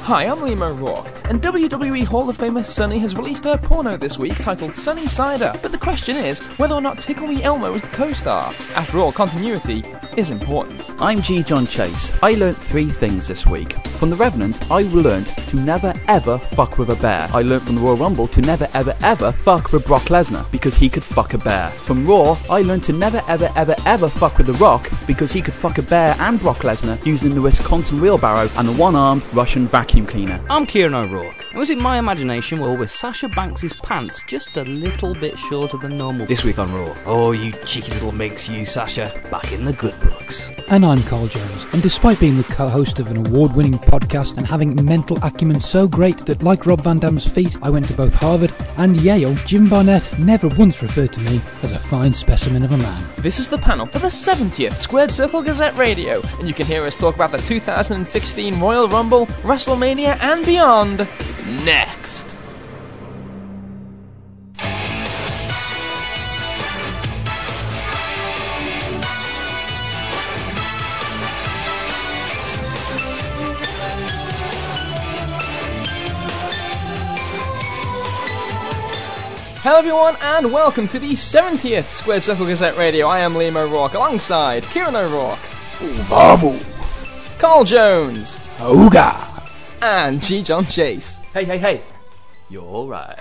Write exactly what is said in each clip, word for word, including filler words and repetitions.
Hi, I'm Liam O'Rourke, and W W E Hall of Famer Sunny has released her porno this week titled Sunny Cider. But the question is whether or not Tickle Me Elmo is the co-star. After all, continuity is important. I'm G. John Chase. I learnt three things this week. From The Revenant, I learnt to never ever fuck with a bear. I learnt from the Royal Rumble to never ever ever fuck with Brock Lesnar, because he could fuck a bear. From Raw, I learnt to never ever ever ever fuck with The Rock, because he could fuck a bear and Brock Lesnar using the Wisconsin wheelbarrow and the one-armed Russian vacuum cleaner. I'm Kieran O'Rourke, and was it my imagination or was Sasha Banks' pants just a little bit shorter than normal? This week on Raw, oh you cheeky little minx you Sasha, back in the good books. And I'm Carl Jones, and despite being the co-host of an award-winning podcast and having mental acumen so great that like Rob Van Dam's feet, I went to both Harvard and Yale, Jim Barnett never once referred to me as a fine specimen of a man. This is the panel for the seventieth Squared Circle Gazette Radio, and you can hear us talk about the two thousand sixteen Royal Rumble, WrestleMania and beyond, next. Hello everyone and welcome to the seventieth Squared Circle Gazette Radio. I am Liam O'Rourke alongside Kieran O'Rourke, Vavu, Carl Jones, Ooga, and G. John Chase. Hey, hey, hey. You're alright.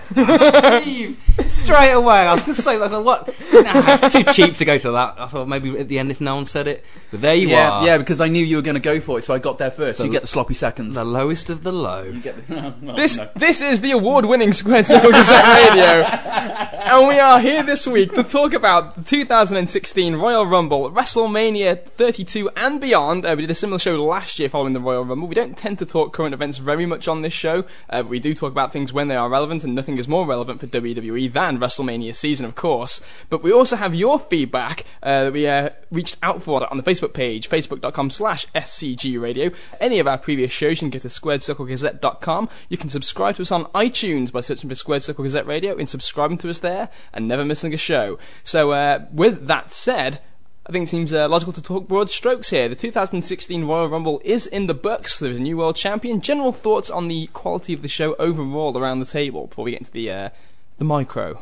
Straight away, I was going to say, like, what? Nah, it's too cheap to go to that. I thought maybe at the end if no one said it. But there you yeah, are. Yeah, because I knew you were going to go for it, so I got there first. The, you get the sloppy seconds. The lowest of the low. You get the, no, no, This no. this is the award-winning Squared Circle Gazette Radio, and we are here this week to talk about the two thousand sixteen Royal Rumble, WrestleMania thirty-two and beyond. Uh, we did a similar show last year following the Royal Rumble. We don't tend to talk current events very much on this show, uh, but we do talk about things when they are relevant, and nothing is more relevant for W W E than WrestleMania season, of course. But we also have your feedback uh, that we uh, reached out for on the Facebook page, facebook.com slash SCG Radio. Any of our previous shows, you can go to squared circle gazette dot com. You can subscribe to us on iTunes by searching for Squared Circle Gazette Radio and subscribing to us there and never missing a show. So uh, with that said, I think it seems uh, logical to talk broad strokes here. The two thousand sixteen Royal Rumble is in the books. There's a new world champion. General thoughts on the quality of the show overall around the table before we get into the uh, the micro.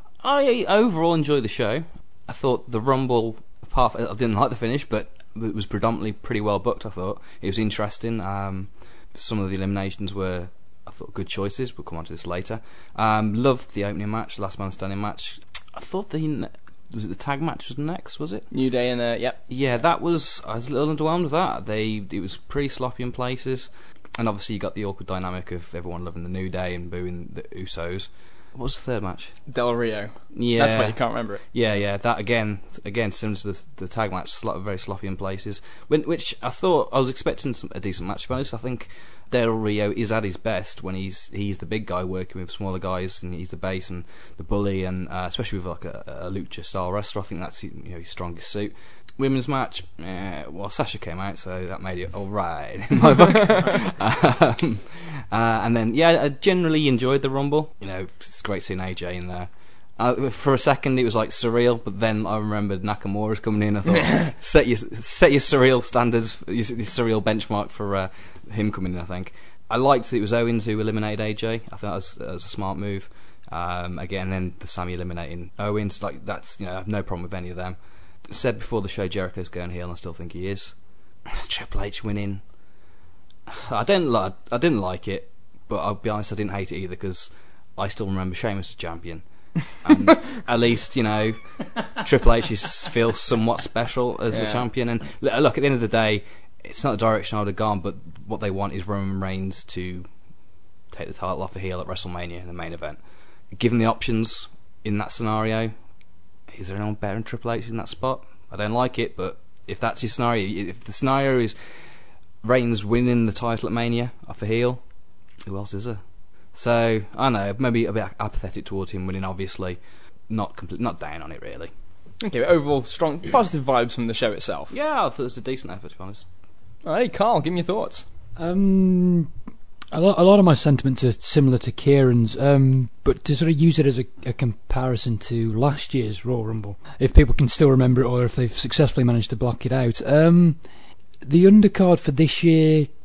I overall enjoyed the show. I thought the Rumble, apart from, I didn't like the finish, but it was predominantly pretty well booked, I thought. It was interesting. Um, some of the eliminations were, I thought, good choices. We'll come on to this later. Um, loved the opening match, the last man standing match. I thought the... Was it the tag match was next, was it? New Day and, uh, yep. Yeah, that was... I was a little underwhelmed with that. They It was pretty sloppy in places. And obviously you got the awkward dynamic of everyone loving the New Day and booing the Usos. What was the third match? Del Rio. Yeah. That's why you can't remember it. Yeah, yeah. That, again, again similar to the, the tag match, sl- very sloppy in places. When, which I thought... I was expecting some, a decent match, to be honest. I think Del Rio is at his best when he's he's the big guy working with smaller guys, and he's the base and the bully, and uh, especially with like a, a lucha style wrestler. I think that's, you know, his strongest suit. Women's match, eh, well, Sasha came out, so that made it all right in my book. um, uh, and then, yeah, I generally enjoyed the Rumble. You know, it's great seeing A J in there. Uh, for a second, it was like surreal, but then I remembered Nakamura's coming in. I thought, set your set your surreal standards, your, your surreal benchmark for uh, him coming in. I think I liked that it was Owens who eliminated A J. I think that was, that was a smart move. Um, again, then the Sammy eliminating Owens, like that's, you know, I have no problem with any of them. Said before the show, Jericho's going heel, and I still think he is. Triple H winning, I didn't like. I didn't like it, but I'll be honest, I didn't hate it either because I still remember Sheamus as champion. And at least, you know, Triple H is, feels somewhat special as yeah. the champion. And look, at the end of the day, it's not the direction I would have gone, but what they want is Roman Reigns to take the title off a heel at WrestleMania in the main event. Given the options in that scenario, is there anyone better than Triple H in that spot? I don't like it, but if that's your scenario, if the scenario is Reigns winning the title at Mania off a heel, who else is there? So, I don't know, maybe a bit apathetic towards him winning, obviously. Not complete, not down on it, really. Okay, but overall, strong, positive vibes from the show itself. Yeah, I thought it was a decent effort, to be honest. Alright, Carl, give me your thoughts. Um, a lot, a lot of my sentiments are similar to Kieran's, um, but to sort of use it as a, a comparison to last year's Royal Rumble, if people can still remember it or if they've successfully managed to block it out. Um, the undercard for this year,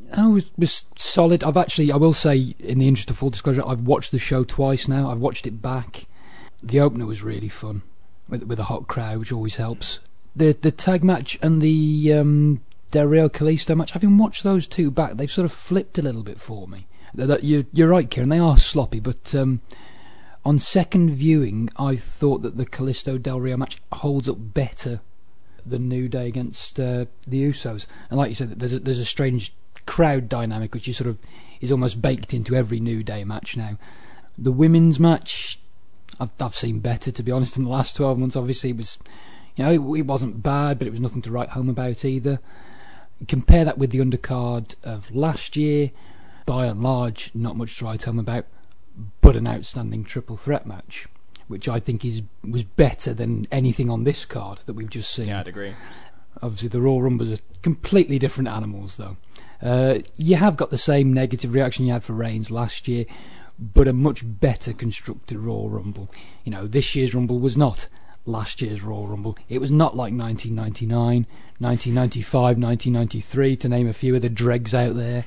Oh, it was, was solid. I've actually, I will say, in the interest of full disclosure, I've watched the show twice now. I've watched it back. The opener was really fun, with with a hot crowd, which always helps. The the tag match and the um, Del Rio Kalisto match, having watched those two back, they've sort of flipped a little bit for me. That you're, you're right, Kieran, they are sloppy, but um, on second viewing, I thought that the Kalisto Del Rio match holds up better than New Day against uh, the Usos. And like you said, there's a, there's a strange crowd dynamic which is sort of is almost baked into every New Day match now. The women's match, I've, I've seen better, to be honest, in the last twelve months. Obviously, it was, you know, it, it wasn't bad, but it was nothing to write home about either. Compare that with the undercard of last year, by and large, not much to write home about, but an outstanding triple threat match, which I think is was better than anything on this card that we've just seen. Yeah, I'd agree. Obviously, the Royal Rumbles are completely different animals, though. Uh, you have got the same negative reaction you had for Reigns last year, but a much better constructed Royal Rumble. You know, this year's Rumble was not last year's Royal Rumble. It was not like nineteen ninety-nine, nineteen ninety-five, nineteen ninety-three, to name a few of the dregs out there.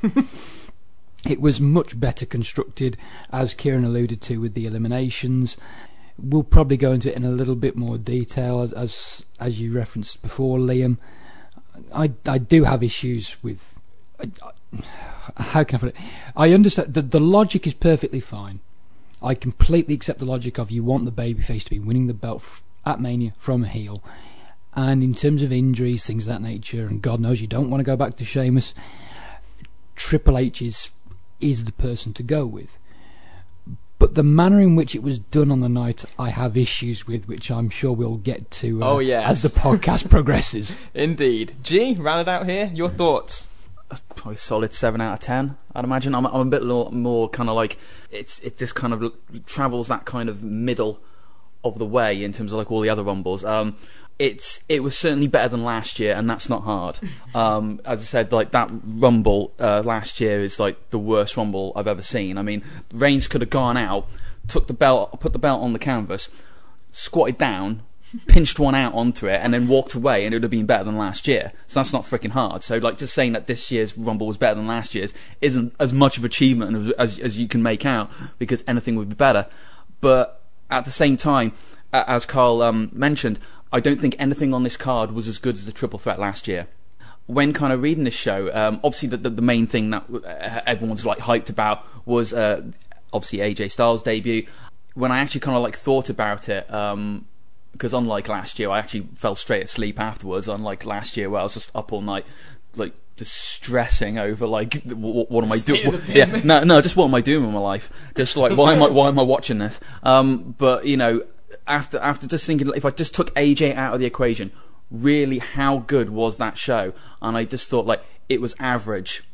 It was much better constructed, as Kieran alluded to with the eliminations. We'll probably go into it in a little bit more detail, as as, as you referenced before, Liam. I, I do have issues with... I, I, how can I put it? I understand that the logic is perfectly fine. I completely accept the logic of you want the babyface to be winning the belt at Mania from a heel. And in terms of injuries, things of that nature, and God knows you don't want to go back to Sheamus, Triple H is, is the person to go with. But the manner in which it was done on the night, I have issues with, which I'm sure we'll get to uh, oh, yes. as the podcast progresses. Indeed. G, round it out here. Your thoughts? Probably solid seven out of ten. I'd imagine. I'm, I'm a bit more, more kind of like it's it just kind of travels that kind of middle of the way in terms of like all the other Rumbles. Um, it's it was certainly better than last year, and that's not hard. Um, as I said, like that Rumble uh, last year is like the worst Rumble I've ever seen. I mean, Reigns could have gone out, took the belt, put the belt on the canvas, squatted down, pinched one out onto it, and then walked away, and it would have been better than last year. So that's not freaking hard. So like just saying that this year's Rumble was better than last year's isn't as much of an achievement as, as, as you can make out, because anything would be better. But at the same time, as Carl um, mentioned, I don't think anything on this card was as good as the triple threat last year. When kind of reading this show, um, obviously the, the, the main thing that everyone's like hyped about was uh, obviously A J Styles' debut. When I actually kind of like thought about it, um, because unlike last year, I actually fell straight asleep afterwards. Unlike last year, where I was just up all night, like just stressing over like what, what am I doing? Yeah, no, no, just what am I doing with my life? Just like why am I why am I watching this? Um, but you know, after after just thinking, if I just took A J out of the equation, really, how good was that show? And I just thought like it was average.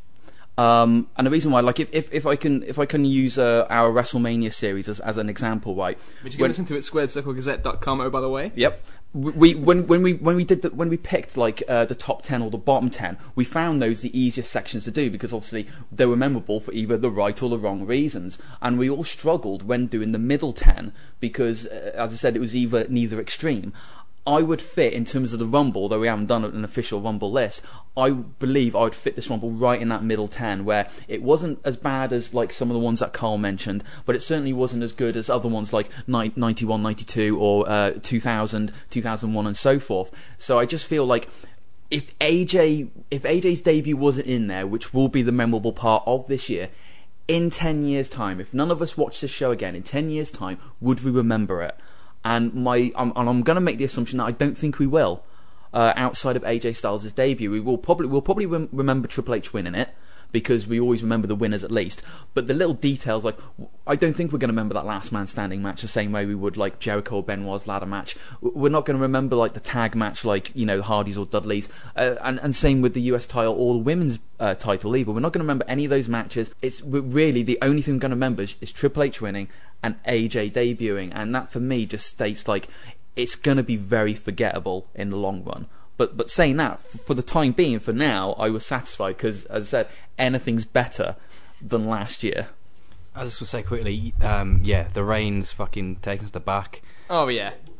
Um, and the reason why, like, if, if, if I can if I can use uh, our WrestleMania series as, as an example, right? Which you can listen to at squared circle gazette dot com. Oh, by the way. Yep. We when when we when we did the, when we picked like uh, the top ten or the bottom ten, we found those the easiest sections to do, because obviously they were memorable for either the right or the wrong reasons, and we all struggled when doing the middle ten because, uh, as I said, it was either neither extreme. I would fit, in terms of the Rumble, though we haven't done an official Rumble list, I believe I would fit this Rumble right in that middle ten, where it wasn't as bad as like some of the ones that Carl mentioned, but it certainly wasn't as good as other ones like ninety-one, ninety-two, or uh, two thousand, two thousand one, and so forth. So I just feel like if A J, if A J's debut wasn't in there, which will be the memorable part of this year, in ten years' time, if none of us watch this show again, in ten years' time, would we remember it? And my, I'm, and I'm going to make the assumption that I don't think we will. Uh, outside of A J Styles' debut, we will probably we'll probably rem- remember Triple H winning it, because we always remember the winners at least. But the little details, like I don't think we're going to remember that last man standing match the same way we would like Jericho or Benoit's ladder match. We're not going to remember like the tag match, like you know the Hardys or Dudleys, uh, and and same with the U S title or the women's uh, title either. We're not going to remember any of those matches. It's really the only thing we're going to remember is, is Triple H winning and A J debuting, and that for me just states like it's going to be very forgettable in the long run. But but saying that, for the time being, for now, I was satisfied, because, as I said, anything's better than last year. I just would say quickly, um, yeah, the Reigns fucking taking us to the back. Oh yeah,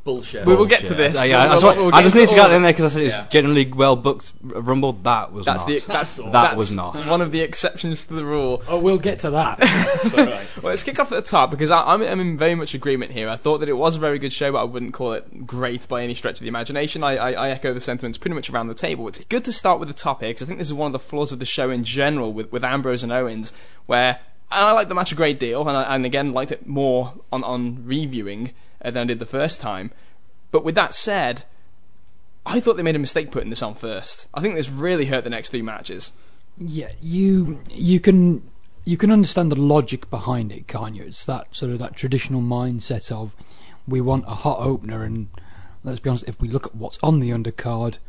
Bullshit. We will get to this. Uh, yeah, We'll- that's what- we'll I get just to need to all get of that in there because I said it's Yeah. generally well booked r- Rumble. That was That's not. the that's, that that's was not. one of the exceptions to the rule. Oh, we'll get to that. Well, let's kick off at the top because I, I'm, I'm in very much agreement here. I thought that it was a very good show, but I wouldn't call it great by any stretch of the imagination. I, I, I echo the sentiments pretty much around the table. It's good to start with the top here because I think this is one of the flaws of the show in general with, with Ambrose and Owens, where and I liked the match a great deal, and, I, and again liked it more on, on reviewing uh, than I did the first time. But with that said, I thought they made a mistake putting this on first. I think this really hurt the next three matches. Yeah, you you can you can understand the logic behind it, can't you? It's that sort of that traditional mindset of we want a hot opener, and let's be honest, if we look at what's on the undercard,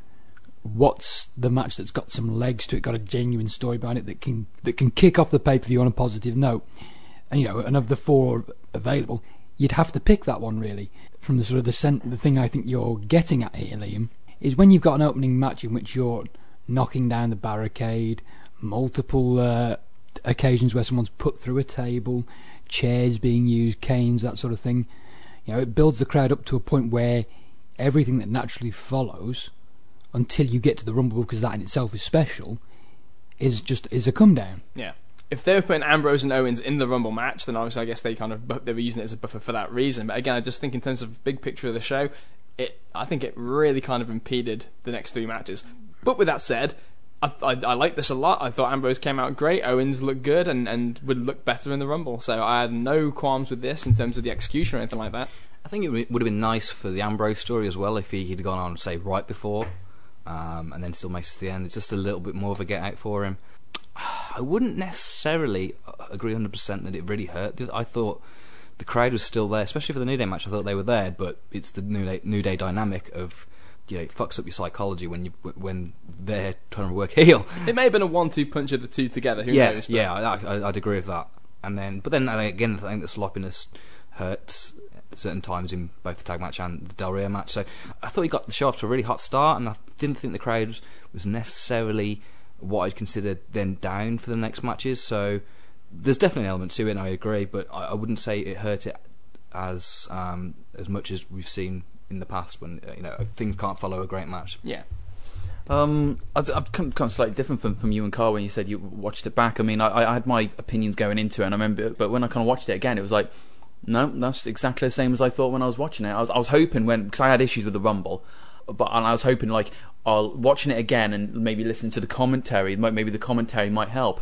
what's the match that's got some legs to it, got a genuine story behind it that can that can kick off the pay-per-view on a positive note, and you know, and of the four available, you'd have to pick that one really. From the sort of the cent- the thing I think you're getting at here, Liam, is when you've got an opening match in which you're knocking down the barricade, multiple uh, occasions where someone's put through a table, chairs being used, canes, that sort of thing. You know, it builds the crowd up to a point where everything that naturally follows, until you get to the Rumble, because that in itself is special, is just is a come down. Yeah. If they were putting Ambrose and Owens in the Rumble match, then obviously I guess they kind of bu- they were using it as a buffer for that reason. But again, I just think in terms of big picture of the show, it I think it really kind of impeded the next three matches. But with that said, I I, I like this a lot. I thought Ambrose came out great. Owens looked good and, and would look better in the Rumble. So I had no qualms with this in terms of the execution or anything like that. I think it would have been nice for the Ambrose story as well if he had gone on, say, right before, um, and then still makes it to the end. It's just a little bit more of a get out for him. I wouldn't necessarily agree one hundred percent that it really hurt. I thought the crowd was still there, especially for the New Day match. I thought they were there, but it's the New Day, New Day dynamic of, you know, it fucks up your psychology when you when they're trying to work heel. It may have been a one-two punch of the two together. Who yeah, knows? But yeah, I, I, I'd agree with that. And then, but then again, I think the sloppiness hurts at certain times in both the tag match and the Del Rio match. So I thought he got the show off to a really hot start, and I didn't think the crowd was necessarily what I'd consider then down for the next matches. So there's definitely an element to it, and I agree, but I, I wouldn't say it hurt it as um, as much as we've seen in the past when uh, you know things can't follow a great match. yeah. Um, I've I've come, come slightly different from, from you and Carl when you said you watched it back. I mean, I, I had my opinions going into it, and I remember, but when I kind of watched it again, it was like, no, that's exactly the same as I thought when I was watching it. I was I was hoping when because I had issues with the Rumble, but and I was hoping like I'll watching it again and maybe listen to the commentary. Maybe the commentary might help.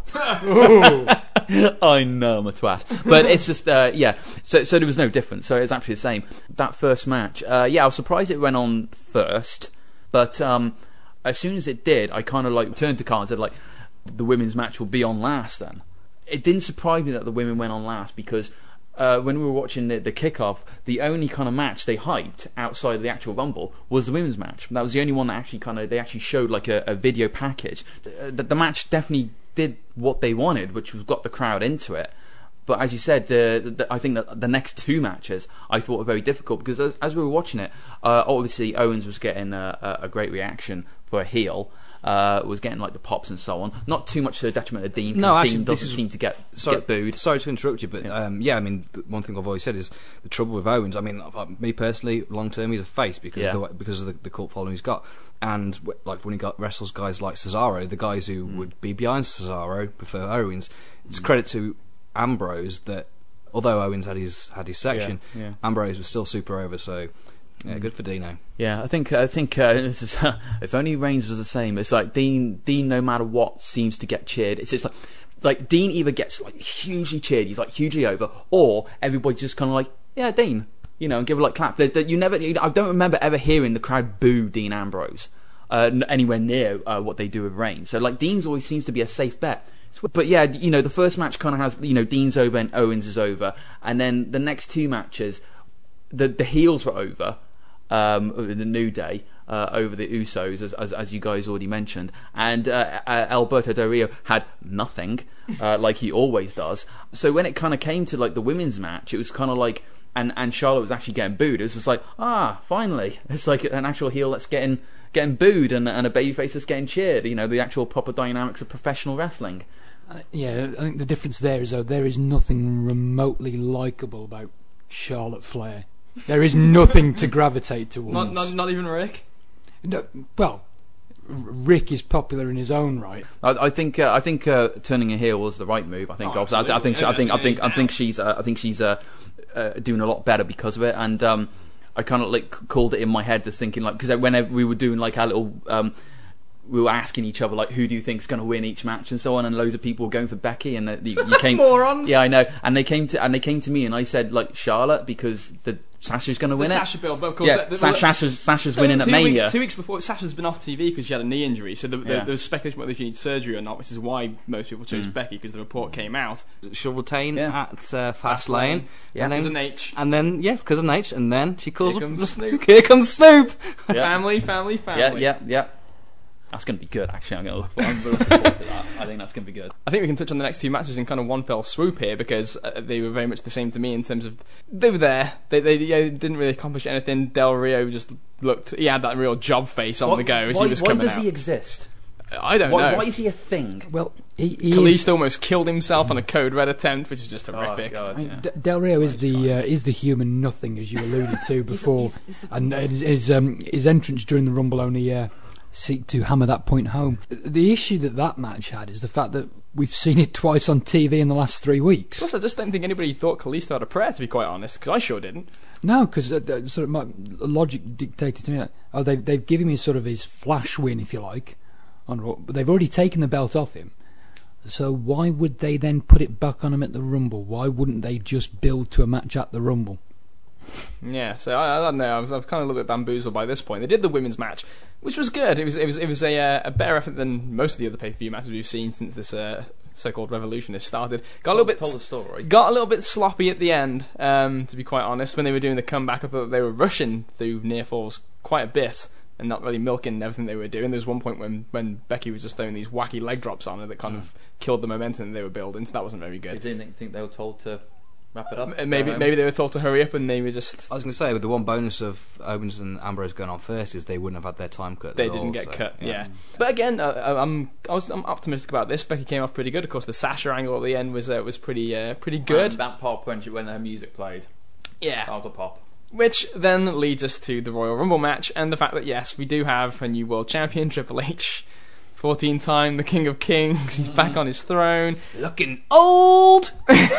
I know I'm a twat, but it's just uh, yeah. So so there was no difference. So it's actually the same. That first match, uh, yeah, I was surprised it went on first, but um, as soon as it did, I kind of like turned to Carl and said like, the women's match will be on last. Then it didn't surprise me that the women went on last because. Uh, when we were watching the, the kickoff, the only kind of match they hyped outside of the actual Rumble was the women's match. That was the only one that actually kind of they actually showed like a, a video package. The, the, the match definitely did what they wanted, which was got the crowd into it. But as you said, the, the, I think that the next two matches I thought were very difficult because as, as we were watching it, uh, obviously Owens was getting a, a, a great reaction for a heel. Uh, was getting like the pops and so on. Not too much to the detriment of Dean. No, actually, Dean doesn't this is, seem to get sorry, get booed. Sorry to interrupt you, but Yeah. um, yeah, I mean, the one thing I've always said is the trouble with Owens. I mean, me personally, long term, he's a face because Yeah. of the, because of the, the cult following he's got, and w- like when he got wrestles guys like Cesaro, the guys who mm. would be behind Cesaro prefer Owens. It's mm. credit to Ambrose that although Owens had his had his section, Yeah, yeah. Ambrose was still super over. So. Yeah, good for Dino. Yeah, I think I think uh, this is, uh, if only Reigns was the same. It's like Dean. Dean, no matter what, seems to get cheered. It's just like like Dean either gets like hugely cheered, he's like hugely over, or everybody's just kind of like, yeah, Dean, you know, and give a like clap. There, there, you never. You know, I don't remember ever hearing the crowd boo Dean Ambrose uh, n- anywhere near uh, what they do with Reigns. So like Dean's always seems to be a safe bet. But yeah, you know, the first match kind of has, you know, Dean's over and Owens is over, and then the next two matches, the the heels were over. Um, the New Day uh, over the Usos, as, as as you guys already mentioned, and uh, uh, Alberto Del Rio had nothing, uh, like he always does. So when it kind of came to like the women's match, it was kind of like, and, and Charlotte was actually getting booed. It was just like, ah, finally, it's like an actual heel that's getting getting booed, and and a babyface that's getting cheered. You know, the actual proper dynamics of professional wrestling. Uh, yeah, I think the difference there is though there is nothing remotely likeable about Charlotte Flair. There is nothing to gravitate towards. Not, not, not even Rick. No, well, R- Rick is popular in his own right. I, I think uh, I think uh, turning a heel was the right move. I think Oh, obviously, I, I think absolutely. I think I think I Yeah. think she's uh, I think she's uh, uh, doing a lot better because of it. And um, I kind of like called it in my head, just thinking like because whenever we were doing like our little. Um, we were asking each other like, who do you think's going to win each match and so on, and loads of people were going for Becky, and uh, you, you came Morons. Yeah, I know. And they came to and they came to me, and I said like Charlotte because the Sasha's going to win the it. Sasha build, but of course, Yeah, uh, the- Sa- the- Sasha's, Sasha's two- winning at two Mania. Weeks, two weeks before, Sasha's been off T V because she had a knee injury, so the, the, Yeah. there was speculation whether she needed surgery or not, which is why most people chose Mm. Becky, because the report came out. She'll retain Yeah. at uh, Fastlane. Yeah. and There's then an H. and then yeah, because of an H, and then she calls Here up comes Snoop. Here comes Snoop. Yeah. Family, family, family. Yeah, yeah, yeah. That's going to be good. Actually, I'm going to look. For, I'm looking forward to that. I think that's going to be good. I think we can touch on the next two matches in kind of one fell swoop here, because uh, they were very much the same to me in terms of they were there. They they yeah, didn't really accomplish anything. Del Rio just looked. He had that real job face on Why- the go as why, he was why coming does out. he exist? I don't Why, know. why is he a thing? Well, he, he Kalisto is. almost killed himself on a code red attempt, which was just horrific. Oh, God, I mean, yeah. D- Del Rio is Right, the fine. uh, is the human nothing, as you alluded to before, he's- he's the- and his his, um, his entrance during the Rumble only uh, seek to hammer that point home. The issue that that match had is the fact that we've seen it twice on T V in the last three weeks. Plus, I just don't think anybody thought Kalisto had a prayer, to be quite honest, because I sure didn't. No, because uh, uh, sort of my logic dictated to me that oh they've they've given me sort of his flash win, if you like, on Raw, but they've already taken the belt off him. So why would they then put it back on him at the Rumble? Why wouldn't they just build to a match at the Rumble? Yeah, so I, I don't know. I was, I was kind of a little bit bamboozled by this point. They did the women's match, which was good. It was it was it was a uh, a better effort than most of the other pay per view matches we've seen since this uh, so-called revolution has started. Got a little bit Told the story. got a little bit sloppy at the end. Um, to be quite honest, when they were doing the comeback, I thought they were rushing through near falls quite a bit and not really milking everything they were doing. There was one point when, when Becky was just throwing these wacky leg drops on her that kind of killed the momentum that they were building. So that wasn't very You good. didn't think they were told to wrap it up? M- Maybe Go home? maybe they were told to hurry up and they were just. I was going to say, with the one bonus of Owens and Ambrose going on first is they wouldn't have had their time cut. They at didn't all, get so, cut, yeah. But again, uh, I'm I was I'm optimistic about this. Becky came off pretty good. Of course, the Sasha angle at the end was uh, was pretty uh, pretty good. And that pop when, she, when her music played. Yeah. That was a pop. Which then leads us to the Royal Rumble match and the fact that yes, we do have a new world champion, Triple H, fourteen time the King of Kings. He's back on his throne. Looking old.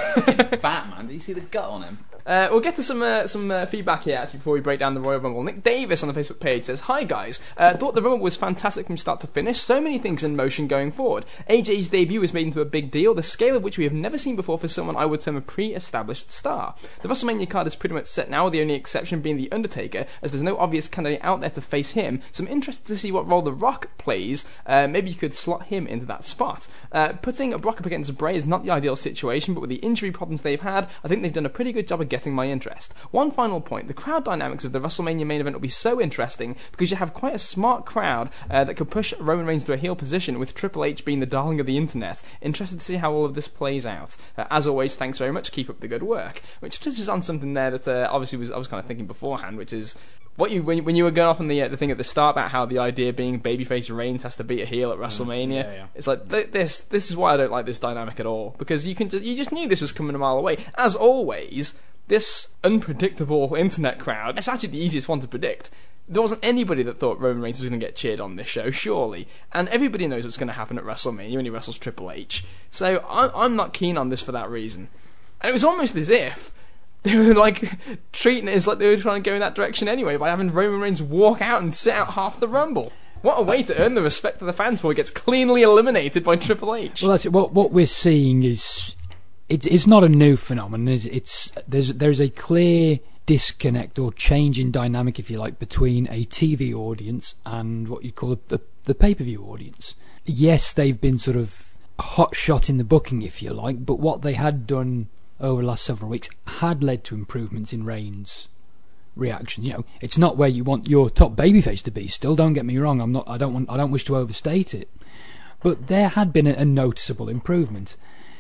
Batman, did you see the gut on him? Uh, we'll get to some uh, some uh, feedback here actually before we break down the Royal Rumble. Nick Davis on the Facebook page says, "Hi guys, uh, thought the Rumble was fantastic from start to finish. So many things in motion going forward. A J's debut was made into a big deal, the scale of which we have never seen before for someone I would term a pre-established star. The WrestleMania card is pretty much set now, the only exception being The Undertaker, as there's no obvious candidate out there to face him. So I'm interested to see what role The Rock plays. Uh, maybe you could slot him into that spot. Uh, putting Brock up against Bray is not the ideal situation, but with the injury problems they've had, I think they've done a pretty good job of getting my interest. One final point, the crowd dynamics of the WrestleMania main event will be so interesting because you have quite a smart crowd uh, that could push Roman Reigns to a heel position with Triple H being the darling of the internet. Interested to see how all of this plays out. Uh, as always, thanks very much, keep up the good work." Which touches on something there that uh, obviously was I was kind of thinking beforehand, which is what you when, you- when you were going off on the uh, the thing at the start about how the idea being babyface Reigns has to beat a heel at WrestleMania. yeah, yeah. It's like th- this this is why I don't like this dynamic at all, because you can ju- you just knew this was coming a mile away. As always, this unpredictable internet crowd, it's actually the easiest one to predict. There wasn't anybody that thought Roman Reigns was going to get cheered on this show, surely. And everybody knows what's going to happen at WrestleMania when he wrestles Triple H. So I'm, I'm not keen on this for that reason. And it was almost as if they were like treating it as like they were trying to go in that direction anyway by having Roman Reigns walk out and sit out half the Rumble. What a way to earn the respect of the fans before he gets cleanly eliminated by Triple H. Well, that's it. What what we're seeing is it's it's not a new phenomenon. It's, it's there's there's a clear disconnect or change in dynamic, if you like, between a T V audience and what you call the the pay per view audience. Yes, they've been sort of hot shot in the booking, if you like, but what they had done over the last several weeks had led to improvements in Reigns' reactions. You know, it's not where you want your top babyface to be. Still, don't get me wrong. I'm not. I don't want. I don't wish to overstate it, but there had been a, a noticeable improvement.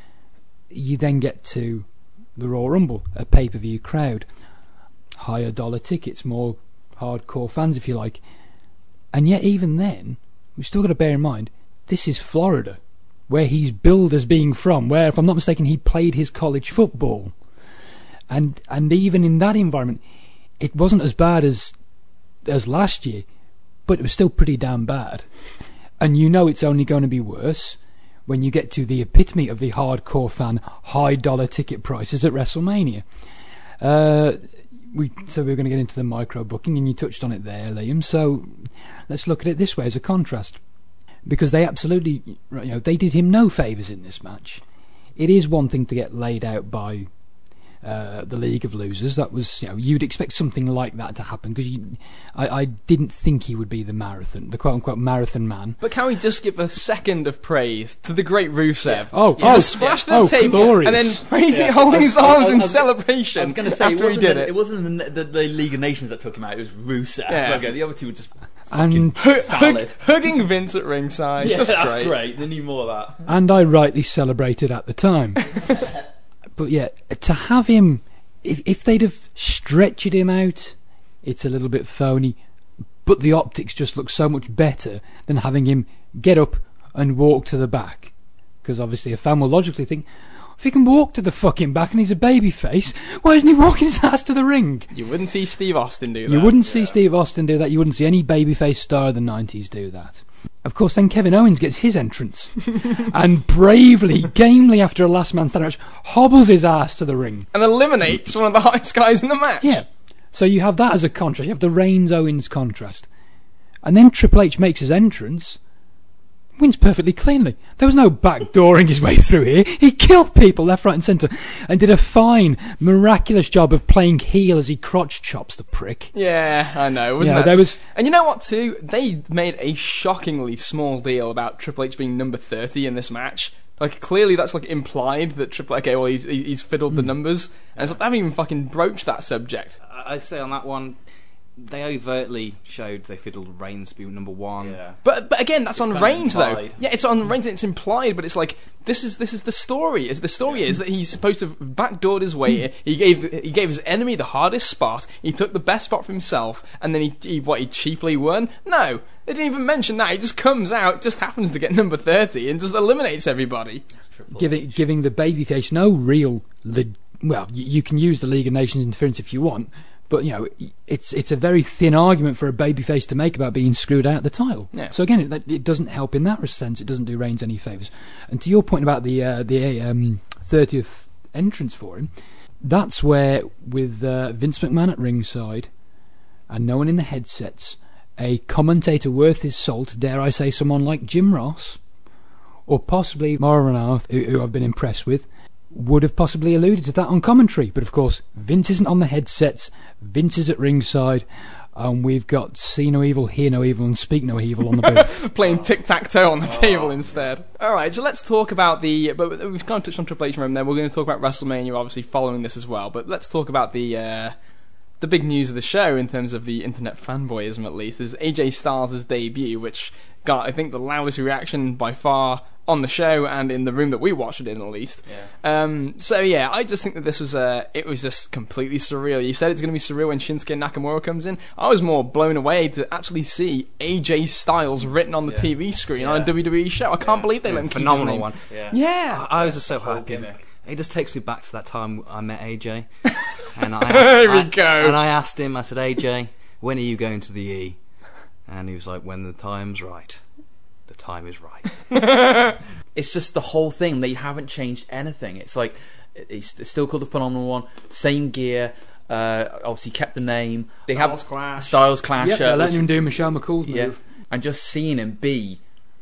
You then get to the Royal Rumble, a pay-per-view crowd, higher dollar tickets, more hardcore fans, if you like, and yet even then, we've still got to bear in mind this is Florida, where he's billed as being from, where, if I'm not mistaken, he played his college football, and and even in that environment, it wasn't as bad as as last year, but it was still pretty damn bad. And you know it's only going to be worse when you get to the epitome of the hardcore fan high dollar ticket prices at WrestleMania. Uh, we so we're going to get into the micro booking, and you touched on it there, Liam. So let's look at it this way as a contrast, because they absolutely, you know, they did him no favours in this match. It is one thing to get laid out by uh, the League of Losers. That was, you know, you'd expect something like that to happen, because I, I didn't think he would be the marathon, the quote-unquote marathon man. But can we just give a second of praise to the great Rusev? Yeah. Oh, yeah. oh, splash yeah. the oh, table glorious. and then praising, Yeah. holding his I- I- arms I- I in was- celebration I was going to say, it after he wasn't, did the, it. it wasn't the, the, the League of Nations that took him out, it was Rusev. Yeah. Okay, the other two were just And Hug- salad. hugging Vince at ringside. Yeah, that's, that's great. great. They need more of that. and I rightly celebrated at the time. But yeah, to have him, if if they'd have stretched him out, it's a little bit phony. But the optics just look so much better than having him get up and walk to the back. Because obviously a fan will logically think, if he can walk to the fucking back and he's a babyface, why isn't he walking his ass to the ring? You wouldn't see Steve Austin do that. You wouldn't see Steve Austin do that. You wouldn't see any babyface star of the nineties do that. Of course, then Kevin Owens gets his entrance and bravely, gamely, after a last man standing match, hobbles his ass to the ring. And eliminates one of the hottest guys in the match. Yeah. So you have that as a contrast. You have the Reigns-Owens contrast. And then Triple H makes his entrance, wins perfectly cleanly. There was no backdooring his way through here. He killed people left, right and centre, and did a fine, miraculous job of playing heel as he crotch chops the prick. Yeah, I know. Wasn't Yeah, that? there was- And you know what, too? They made a shockingly small deal about Triple H being number thirty in this match. Like, clearly that's, like, implied that Triple H, okay, well, he's, he's fiddled the numbers. And it's like, they haven't even fucking broached that subject. I- I'd say on that one, they overtly showed they fiddled Reigns to be number one. Yeah. But but again, that's on kinda Reigns though. implied. Yeah, it's on Reigns and it's implied, but it's like this is this is the story. Is the story is that he's supposed to have backdoored his way in. He gave he gave his enemy the hardest spot. He took the best spot for himself, and then he, he what he cheaply won. No, they didn't even mention that. He just comes out, just happens to get number thirty, and just eliminates everybody. Giving giving the babyface no real... Le- well, you, you can use the League of Nations interference if you want, but, you know, it's it's a very thin argument for a babyface to make about being screwed out of the title. Yeah. So again, it, it doesn't help in that sense. It doesn't do Reigns any favours. And to your point about the uh, the um, thirtieth entrance for him, that's where, with uh, Vince McMahon at ringside and no one in the headsets, a commentator worth his salt, dare I say someone like Jim Ross, or possibly Mauro Ranallo, who, who I've been impressed with, would have possibly alluded to that on commentary. But of course, Vince isn't on the headsets, Vince is at ringside, and we've got see no evil, hear no evil, and speak no evil on the booth. Playing tic-tac-toe on the table instead. Alright, so let's talk about the... But we've kind of touched on Triple H from there. We're going to talk about WrestleMania, obviously, following this as well. But let's talk about the... Uh, the big news of the show, in terms of the internet fanboyism at least, is A J Styles' debut, which got, I think, the loudest reaction by far on the show and in the room that we watched it in, at least. Yeah. Um, so yeah, I just think that this was uh, it was just completely surreal. You said it's going to be surreal when Shinsuke Nakamura comes in. I was more blown away to actually see A J Styles written on the Yeah. T V screen Yeah. on a W W E show. I can't Yeah. believe they let him keep his Phenomenal name. one. Yeah. Yeah. I was just so Whole happy. gimmick. It just takes me back to that time I met A J. And I, Here we I- go. And I asked him, I said, A J, when are you going to the E? And he was like, when the time's right. The time is right. It's just the whole thing. They haven't changed anything. It's like it's, it's still called the Phenomenal One. Same gear. Uh, obviously kept the name. They Styles have Clash. Styles Clash. Yep, they're uh, letting which- him do Michelle McCool's yeah, move. and just seeing him be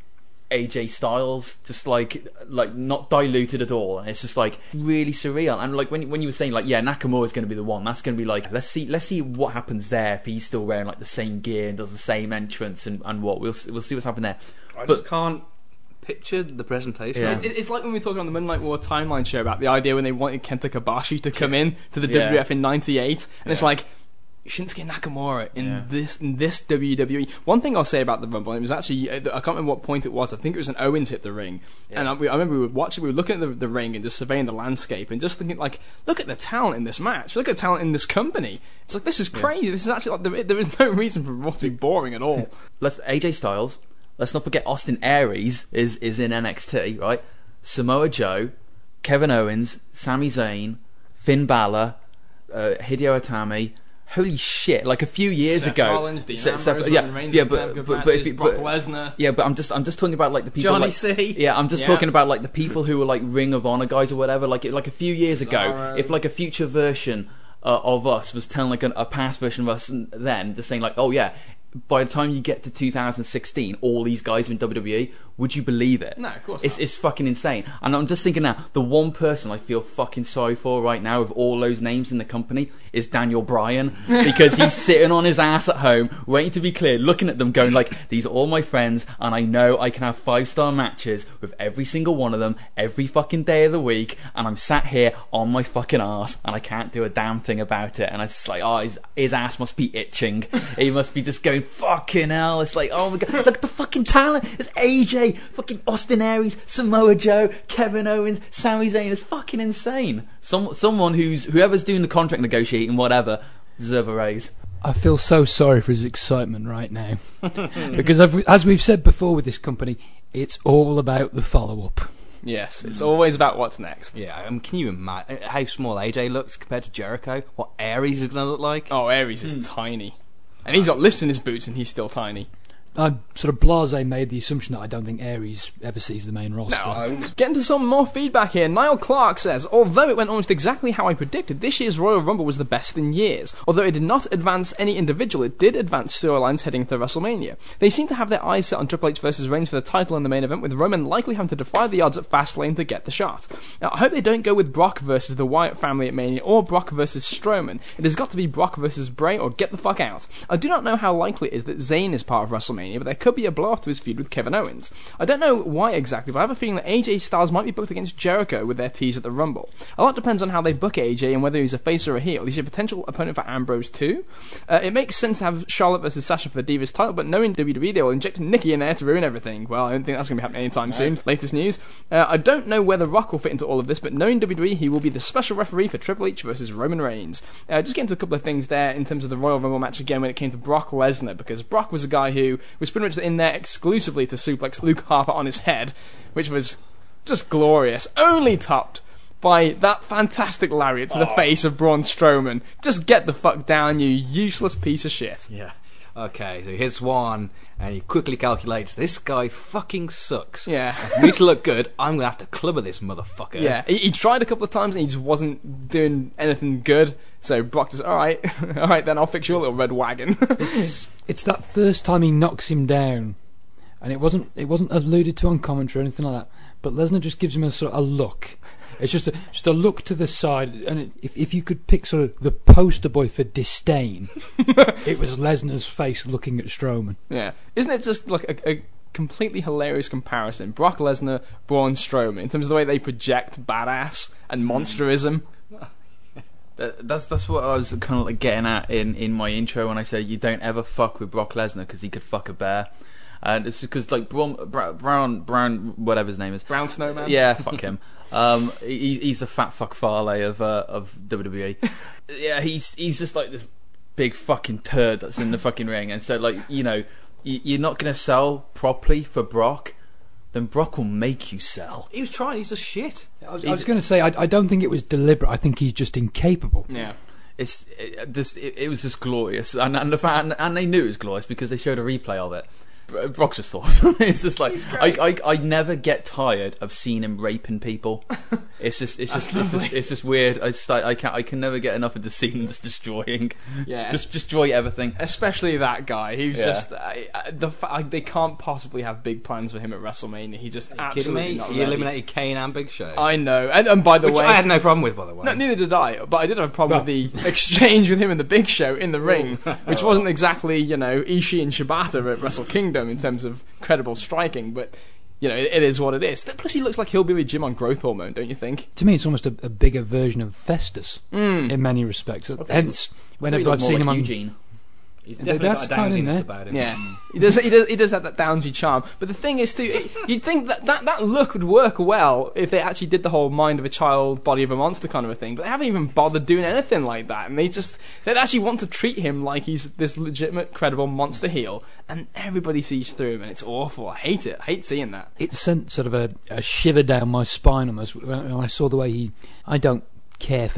A J Styles, just like like not diluted at all, and it's just like really surreal. And like when when you were saying like, yeah, Nakamura is going to be the one. That's going to be like, let's see let's see what happens there if he's still wearing like the same gear and does the same entrance and, and what we'll we'll see what's happened there. I But- just can't picture the presentation. Yeah. It- It's like when we were talking on the Moonlight War timeline show about the idea when they wanted Kenta Kobashi to come in to the Yeah. W W F in ninety-eight, and it's Yeah. like Shinsuke Nakamura in Yeah. this in this W W E. One thing I'll say about the Rumble, and it was actually I can't remember what point it was. I think it was an Owens hit the ring, Yeah. and I, I remember we were watching, we were looking at the, the ring and just surveying the landscape and just thinking like, look at the talent in this match, look at the talent in this company. It's like this is crazy. This is actually like there, there is no reason for it to be boring at all. Let's A J Styles. Let's not forget Austin Aries is is in N X T, right? Samoa Joe, Kevin Owens, Sami Zayn, Finn Balor, uh, Hideo Itami, holy shit! Like a few years Seth ago, Rollins, Dean Seth- Ambrose, Seth- yeah, Roman Reigns yeah, is gonna but have good but, but, matches, if you, Brock but Lesnar, yeah, but I'm just I'm just talking about like the people Johnny like, C. Yeah, I'm just Yeah. talking about like the people who were like Ring of Honor guys or whatever. Like like a few years ago, Cesaro. if like a future version uh, of us was telling like an, a past version of us then, just saying like, oh yeah, by the time you get to two thousand sixteen, all these guys are in W W E, would you believe it? No, of course It's not. it's fucking insane. And I'm just thinking now, the one person I feel fucking sorry for right now with all those names in the company is Daniel Bryan, because he's sitting on his ass at home, waiting to be cleared, looking at them, going like, these are all my friends, and I know I can have five star matches with every single one of them every fucking day of the week, and I'm sat here on my fucking ass, and I can't do a damn thing about it. And it's just like, oh, his, his ass must be itching. He must be just going, fucking hell. It's like, oh my god, look at the fucking talent. It's A J, fucking Austin Aries, Samoa Joe, Kevin Owens, Sami Zayn. It's fucking insane. Some someone who's whoever's doing the contract negotiating, whatever, deserve a raise. I feel so sorry for his excitement right now. Because I've, as we've said before with this company, it's all about the follow-up. Yes, it's always about what's next. Yeah, um, can you imagine how small A J looks compared to Jericho? What Aries is going to look like? Oh, Aries is tiny. And he's got lifts in his boots and he's still tiny. I sort of blasé made the assumption that I don't think Aries ever sees the main roster. No, getting to some more feedback here. Niall Clark says, although it went almost exactly how I predicted, this year's Royal Rumble was the best in years. Although it did not advance any individual, it did advance storylines heading into WrestleMania. They seem to have their eyes set on Triple H versus Reigns for the title in the main event, with Roman likely having to defy the odds at Fastlane to get the shot. Now, I hope they don't go with Brock versus the Wyatt family at Mania, or Brock versus Strowman. It has got to be Brock versus Bray, or get the fuck out. I do not know how likely it is that Zayn is part of WrestleMania, but there could be a blow off to his feud with Kevin Owens. I don't know why exactly, but I have a feeling that A J Styles might be booked against Jericho with their tease at the Rumble. A lot depends on how they book A J and whether he's a face or a heel. He's a potential opponent for Ambrose too. Uh, it makes sense to have Charlotte versus Sasha for the Divas title, but knowing W W E, they will inject Nikki in there to ruin everything. Well, I don't think that's going to be happening anytime no. soon. Latest news. Uh, I don't know whether Rock will fit into all of this, but knowing W W E, he will be the special referee for Triple H versus Roman Reigns. Uh, just getting to a couple of things there in terms of the Royal Rumble match again when it came to Brock Lesnar, because Brock was a guy who was pretty much in there exclusively to suplex Luke Harper on his head, which was just glorious, only topped by that fantastic lariat to the oh. face of Braun Strowman. Just get the fuck down, you useless piece of shit. Yeah. Okay, so here's one, and he quickly calculates, this guy fucking sucks. Yeah. For me to look good, I'm going to have to clubber this motherfucker. Yeah, he, he tried a couple of times and he just wasn't doing anything good, so Brock just, alright, alright then, I'll fix your little red wagon. it's, it's that first time he knocks him down, and it wasn't it wasn't alluded to on commentary or anything like that, but Lesnar just gives him a sort of a look. It's just a, just a look to the side, and it, if if you could pick sort of the poster boy for disdain, it was Lesnar's face looking at Strowman. Yeah, isn't it just like a, a completely hilarious comparison? Brock Lesnar, Braun Strowman, in terms of the way they project badass and monsterism. That, that's that's what I was kind of like getting at in, in my intro when I said you don't ever fuck with Brock Lesnar because he could fuck a bear. And it's because like Braun, Brown, Brown, Brown, whatever his name is, Brown Snowman. Yeah, fuck him. Um, he, he's the fat fuck Farley of uh, of W W E. Yeah, he's he's just like this big fucking turd that's in the fucking ring. And so like you know, you, you're not gonna sell properly for Brock, then Brock will make you sell. He was trying. He's just shit. I was, I was going to say I, I don't think it was deliberate. I think he's just incapable. Yeah. It's it, just it, it was just glorious, and and the fan, and they knew it was glorious because they showed a replay of it. Brock's just awesome. It's just like I, I I never get tired of seeing him raping people. It's just it's just it's just, it's just weird. I just, I can I can never get enough of the scene just destroying. Yeah, just destroy everything. Especially that guy who's yeah. just uh, the fa- like, they can't possibly have big plans for him at WrestleMania. He just absolutely not He ready. eliminated Kane and Big Show. I know, and, and by the Which way, I had no problem with, by the way. No, neither did I. But I did have a problem well. with the exchange with him and the Big Show in the ring, which wasn't exactly you know Ishii and Shibata at Wrestle Kingdom in terms of credible striking, but you know it, it is what it is. Plus, he looks like Hillbilly Jim on growth hormone, don't you think? To me, it's almost a, a bigger version of Festus mm. in many respects. Hence, whenever I've seen like him on Eugene. He's definitely That's got a downsiness there. about him. Yeah, he does. He does. He does have that Downsy charm. But the thing is, too, it, you'd think that, that that look would work well if they actually did the whole mind of a child, body of a monster kind of a thing. But they haven't even bothered doing anything like that, and they just they actually want to treat him like he's this legitimate, credible monster heel, and everybody sees through him, and it's awful. I hate it. I hate seeing that. It sent sort of a, a shiver down my spine almost when I saw the way he. I don't care for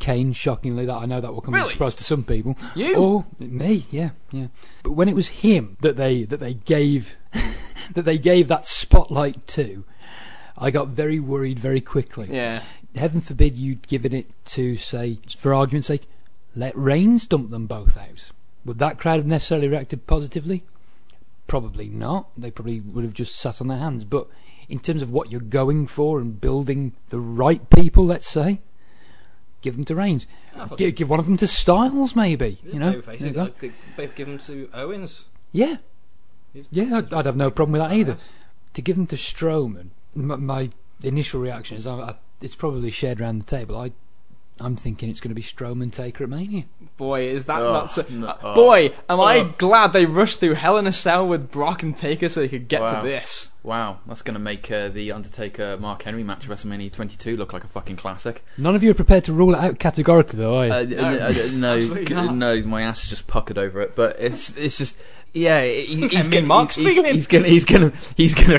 Kane, shockingly. That I know that will come as a Really? surprise to some people. You? Or me, yeah, yeah. But when it was him that they that they gave that they gave that spotlight to, I got very worried very quickly. Yeah. Heaven forbid you'd given it to, say, for argument's sake, let Reigns dump them both out. Would that crowd have necessarily reacted positively? Probably not. They probably would have just sat on their hands. But in terms of what you're going for and building the right people, let's say, give them to Reigns. Give, give one of them to Styles, maybe. You know, there you go. They've given to Owens. Yeah, He's- yeah. I'd, I'd have no problem with that either. To give them to Strowman, my, my initial reaction is, I, I, it's probably shared around the table. I, I'm thinking it's going to be Strowman Taker at Mania. Boy, is that Oh, not so... no, uh, oh. boy, am I Oh. glad they rushed through Hell in a Cell with Brock and Taker so they could get Wow. to this. Wow, that's going to make uh, the Undertaker Mark Henry match at WrestleMania twenty-two look like a fucking classic. None of you are prepared to rule it out categorically, though, are you? Uh, No, no, uh, no, absolutely c- not. no, my ass is just puckered over it. But it's it's just yeah, he, he's mean, gonna Mark's he's, feeling. he's gonna he's gonna he's gonna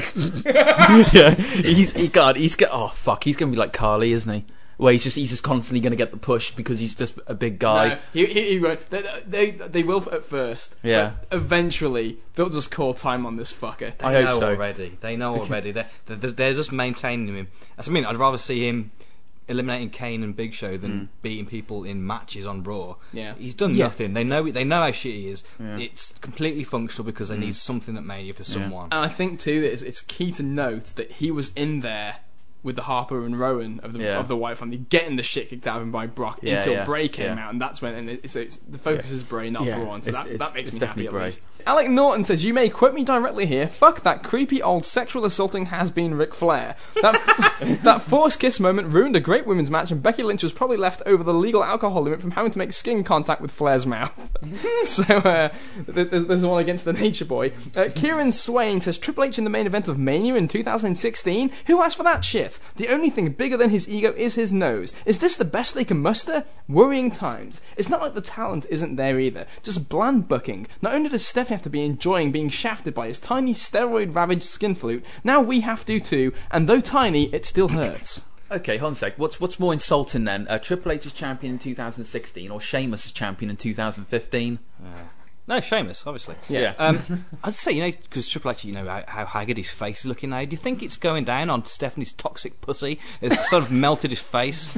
yeah, he's he God, he's gonna oh fuck, he's gonna be like Carly, isn't he? Where he's just he's just constantly gonna get the push because he's just a big guy. No, he, he, he won't. They, they, they will at first. Yeah. But eventually, they'll just call time on this fucker. They I hope know so. already. They know already. they're, they're, they're just maintaining him. That's what I mean. I'd rather see him eliminating Kane and Big Show than Mm. beating people in matches on Raw. Yeah. He's done Yeah. nothing. They know they know how shit he is. Yeah. It's completely functional because they Mm. need something at Mania for someone. And I think, too, that it's, it's key to note that he was in there with the Harper and Rowan of the Yeah. of the White family, getting the shit kicked out of him by Brock Yeah, until yeah, Bray came yeah. out, and that's when and it's, it's the focus Yeah. is Bray, not Yeah, Braun. So it's- that, it's- that makes it's me happy definitely at Bray. least. Alec Norton says, "You may quote me directly here. Fuck that creepy old sexual assaulting has-been Ric Flair. That that forced kiss moment ruined a great women's match, and Becky Lynch was probably left over the legal alcohol limit from having to make skin contact with Flair's mouth." So uh, th- th- there's one against the Nature Boy. Uh, Kieran Swain says, "Triple H in the main event of Mania in two thousand sixteen? Who asked for that shit? The only thing bigger than his ego is his nose. Is this the best they can muster? Worrying times. It's not like the talent isn't there either. Just bland booking. Not only does Stephanie have to be enjoying being shafted by his tiny steroid-ravaged skin flute, now we have to too, and though tiny, it still hurts." Okay, hold on a sec. What's what's more insulting then? Uh, Triple H is champion in two thousand sixteen, or Sheamus is champion in two thousand fifteen? No, Sheamus, obviously. Yeah. Um, I'd say, you know, because Triple H, you know how, how haggard his face is looking now. Do you think it's going down on Stephanie's toxic pussy? It's sort of melted his face.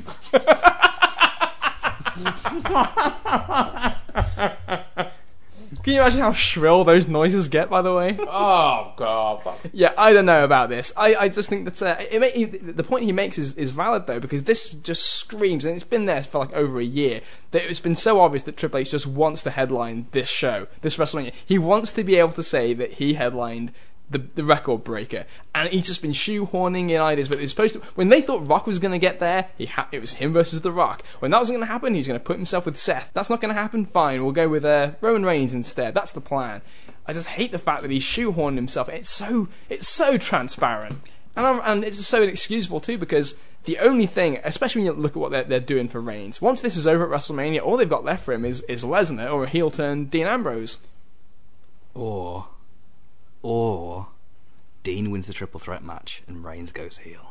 Can you imagine how shrill those noises get, by the way? Oh god! Yeah, I don't know about this. I, I just think that uh, it may, he, the point he makes is, is valid, though, because this just screams, and it's been there for like over a year, that it's been so obvious that Triple H just wants to headline this show, this WrestleMania. He wants to be able to say that he headlined the the record breaker, and he's just been shoehorning in ideas. But it was supposed to. When they thought Rock was going to get there, he ha- it was him versus The Rock. When that wasn't going to happen, he was going to put himself with Seth. That's not going to happen. Fine, we'll go with uh, Roman Reigns instead. That's the plan. I just hate the fact that he's shoehorning himself. It's so it's so transparent, and I'm, and it's so inexcusable too, because the only thing, especially when you look at what they're, they're doing for Reigns, once this is over at WrestleMania, all they've got left for him is is Lesnar or a heel turn Dean Ambrose. Or, or Dean wins the triple threat match and Reigns goes heel.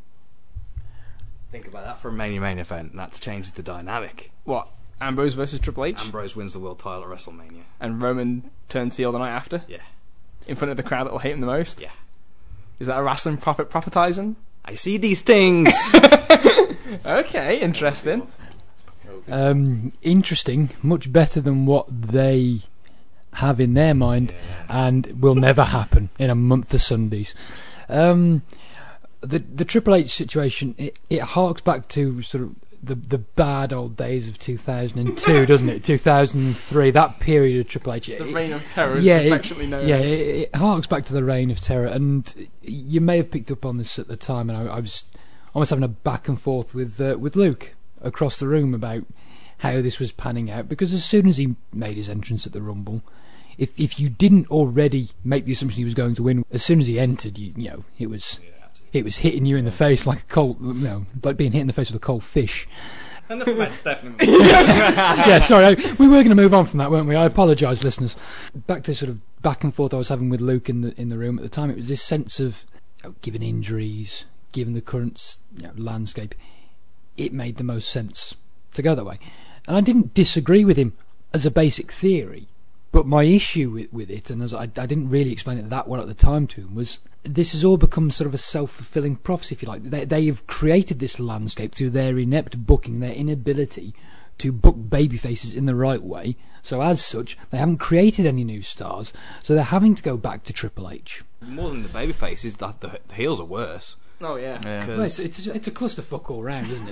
Think about that for a Mania main event. And that's changed the dynamic. What? Ambrose versus Triple H, Ambrose wins the world title at WrestleMania. and Roman turns heel the night after Yeah, in front of the crowd that will hate him the most. yeah. Is that a wrestling prophet prophetizing? I see these things. Okay, interesting. Um, interesting, much better than what they have in their mind, and will never happen in a month of Sundays. Um, the the Triple H situation, it, it harks back to sort of the the bad old days of two thousand two, doesn't it? two thousand three, that period of Triple H. The It- reign of terror is yeah, it- affectionately known yeah, as. it, it harks back to the reign of terror, and you may have picked up on this at the time, and I, I was almost having a back and forth with uh, with Luke across the room about how this was panning out, because as soon as he made his entrance at the Rumble, if if you didn't already make the assumption he was going to win, as soon as he entered, you, you know, it was it was hitting you in the face like a cold, you know, like being hit in the face with a cold fish. And the match definitely. Yeah, sorry, I- we were going to move on from that, weren't we? I apologise, listeners. Back to sort of back and forth I was having with Luke in the in the room at the time. It was this sense of, you know, given injuries, given the current, you know, landscape, it made the most sense to go that way. And I didn't disagree with him as a basic theory, but my issue with, with it, and as I, I didn't really explain it that well at the time to him, was this has all become sort of a self-fulfilling prophecy, if you like. They, they have created this landscape through their inept booking, their inability to book babyfaces in the right way. So as such, they haven't created any new stars, so they're having to go back to Triple H. More than the babyface is that the, the heels are worse. Oh yeah, yeah. Well, it's, it's, it's a clusterfuck all round, isn't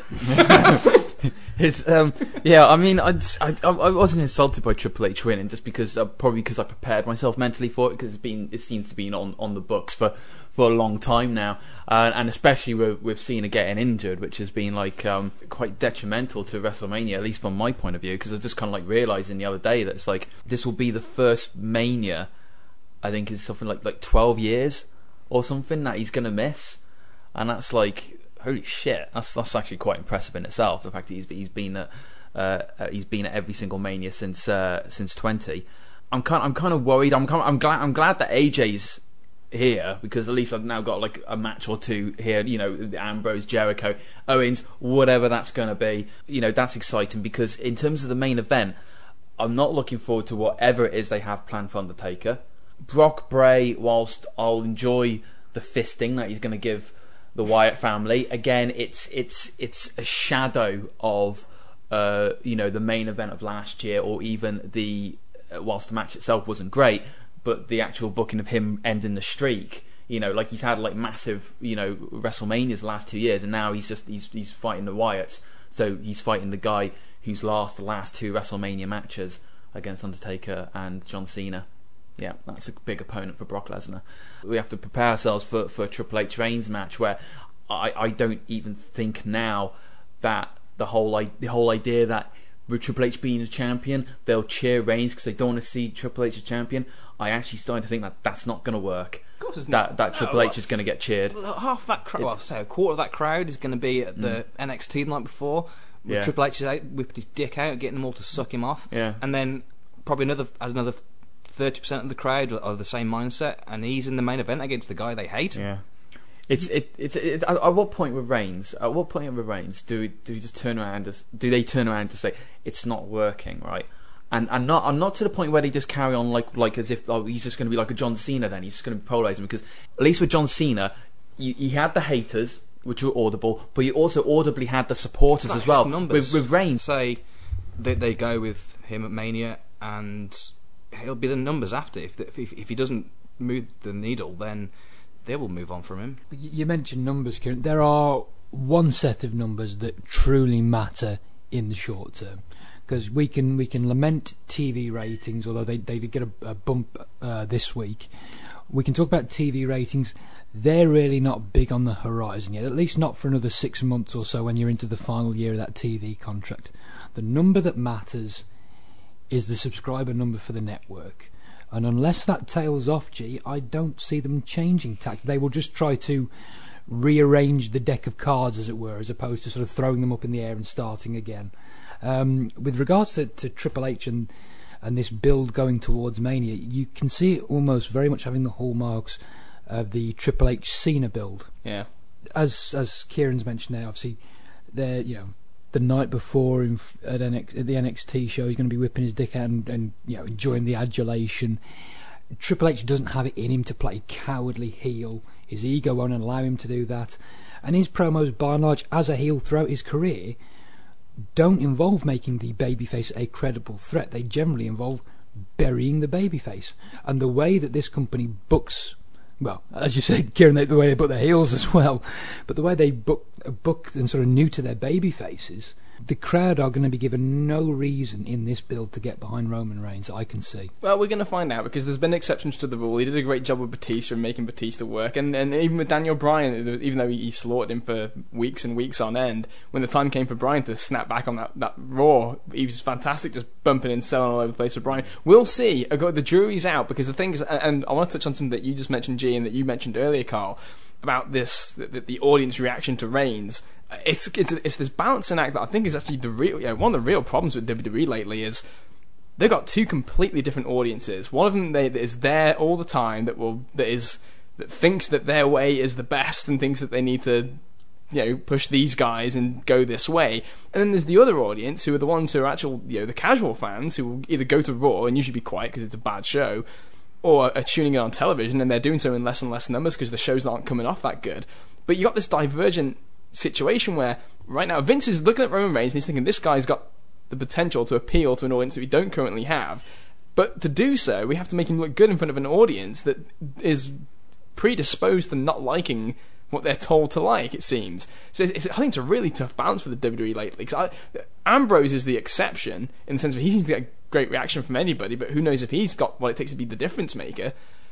it? It's um yeah. I mean, I, I I wasn't insulted by Triple H winning just because uh, probably because I prepared myself mentally for it, because it's been it seems to be on on the books for, for a long time now, uh, and especially with with Cena getting injured, which has been like um quite detrimental to WrestleMania, at least from my point of view, because I just kind of like realizing the other day that it's like this will be the first Mania, I think it's something like like twelve years or something that he's gonna miss. And that's like, holy shit! That's that's actually quite impressive in itself. The fact that he's he's been at uh, uh, he's been at every single Mania since uh, since twenty. I'm kind I'm kind of worried. I'm kind I'm glad I'm glad that A J's here, because at least I've now got like a match or two here. You know, Ambrose, Jericho, Owens, whatever that's going to be. You know, that's exciting, because in terms of the main event, I'm not looking forward to whatever it is they have planned for Undertaker. Brock Bray, whilst I'll enjoy the fisting that he's going to give the Wyatt family, again, it's it's it's a shadow of uh, you know, the main event of last year, or even the uh, whilst the match itself wasn't great, but the actual booking of him ending the streak. You know, like he's had like massive, you know, WrestleManias the last two years, and now he's just he's he's fighting the Wyatts. So he's fighting the guy who's lost the last two WrestleMania matches against Undertaker and John Cena. Yeah, that's a big opponent for Brock Lesnar. We have to prepare ourselves for, for a Triple H Reigns match, where I, I don't even think now that the whole the whole idea that with Triple H being a champion, they'll cheer Reigns because they don't want to see Triple H a champion. I actually starting to think that that's not going to work. Of course it's that not. that No, Triple what? H is going to get cheered. Well, half that crowd, well, say a quarter of that crowd is going to be at the mm. N X T the night before, with Yeah. Triple H is out whipping his dick out, getting them all to suck him off. Yeah. And then probably another another thirty percent of the crowd are the same mindset, and he's in the main event against the guy they hate. Yeah. It's it, it's it, at, at what point with Reigns? At what point with Reigns do we, do we just turn around? And, do they turn around to say it's not working, right? And and not and not to the point where they just carry on like like as if oh, he's just going to be like a John Cena. Then he's just going to be polarizing, because at least with John Cena, you, you had the haters, which were audible, but you also audibly had the supporters It's as well. numbers. With with Reigns, Say they they go with him at Mania, and it'll be the numbers after. If the, if if he doesn't move the needle, then they will move on from him. You mentioned numbers, Kieran. There are one set of numbers that truly matter in the short term, because we can we can lament T V ratings, although they they did get a, a bump uh, this week. We can talk about T V ratings. They're really not big on the horizon yet, at least not for another six months or so when you're into the final year of that T V contract. The number that matters is the subscriber number for the network. And unless that tails off, G, I don't see them changing tact. They will just try to rearrange the deck of cards, as it were, as opposed to sort of throwing them up in the air and starting again. Um, with regards to, to Triple H and and this build going towards Mania, you can see it almost very much having the hallmarks of the Triple H Cena build. Yeah. As as Kieran's mentioned there, obviously, they're, you know, the night before in, at, N X, at the N X T show, he's going to be whipping his dick out and, and you know, enjoying the adulation. Triple H doesn't have it in him to play cowardly heel. His ego won't allow him to do that. And his promos, by and large, as a heel throughout his career, don't involve making the babyface a credible threat. They generally involve burying the babyface. And the way that this company books, well, as you said, Kieran, the way they book their heels as well, but the way they book, book and sort of new to their baby faces, the crowd are going to be given no reason in this build to get behind Roman Reigns, I can see. Well, we're going to find out, because there's been exceptions to the rule. He did a great job with Batista and making Batista work, and, and even with Daniel Bryan, even though he, he slaughtered him for weeks and weeks on end, when the time came for Bryan to snap back on that, that Raw, he was fantastic, just bumping and selling all over the place for Bryan. We'll see. The jury's out, because the thing is, and I want to touch on something that you just mentioned, G, and that you mentioned earlier, Carl, about this, the, the audience reaction to Reigns. It's it's it's this balancing act that I think is actually the real, you know, one of the real problems with W W E lately is they've got two completely different audiences. One of them they, that is there all the time, that will that is that thinks that their way is the best and thinks that they need to you know, push these guys and go this way. And then there's the other audience who are the ones who are actual, you know, the casual fans who will either go to Raw and usually be quiet because it's a bad show, or are tuning in on television and they're doing so in less and less numbers because the shows aren't coming off that good. But you got this divergent situation where right now Vince is looking at Roman Reigns and he's thinking this guy's got the potential to appeal to an audience that we don't currently have. But to do so, we have to make him look good in front of an audience that is predisposed to not liking what they're told to like, it seems. So it's, I think it's a really tough balance for the W W E lately. Cause I, Ambrose is the exception in the sense that he seems to get a great reaction from anybody, but who knows if he's got what it takes to be the difference maker.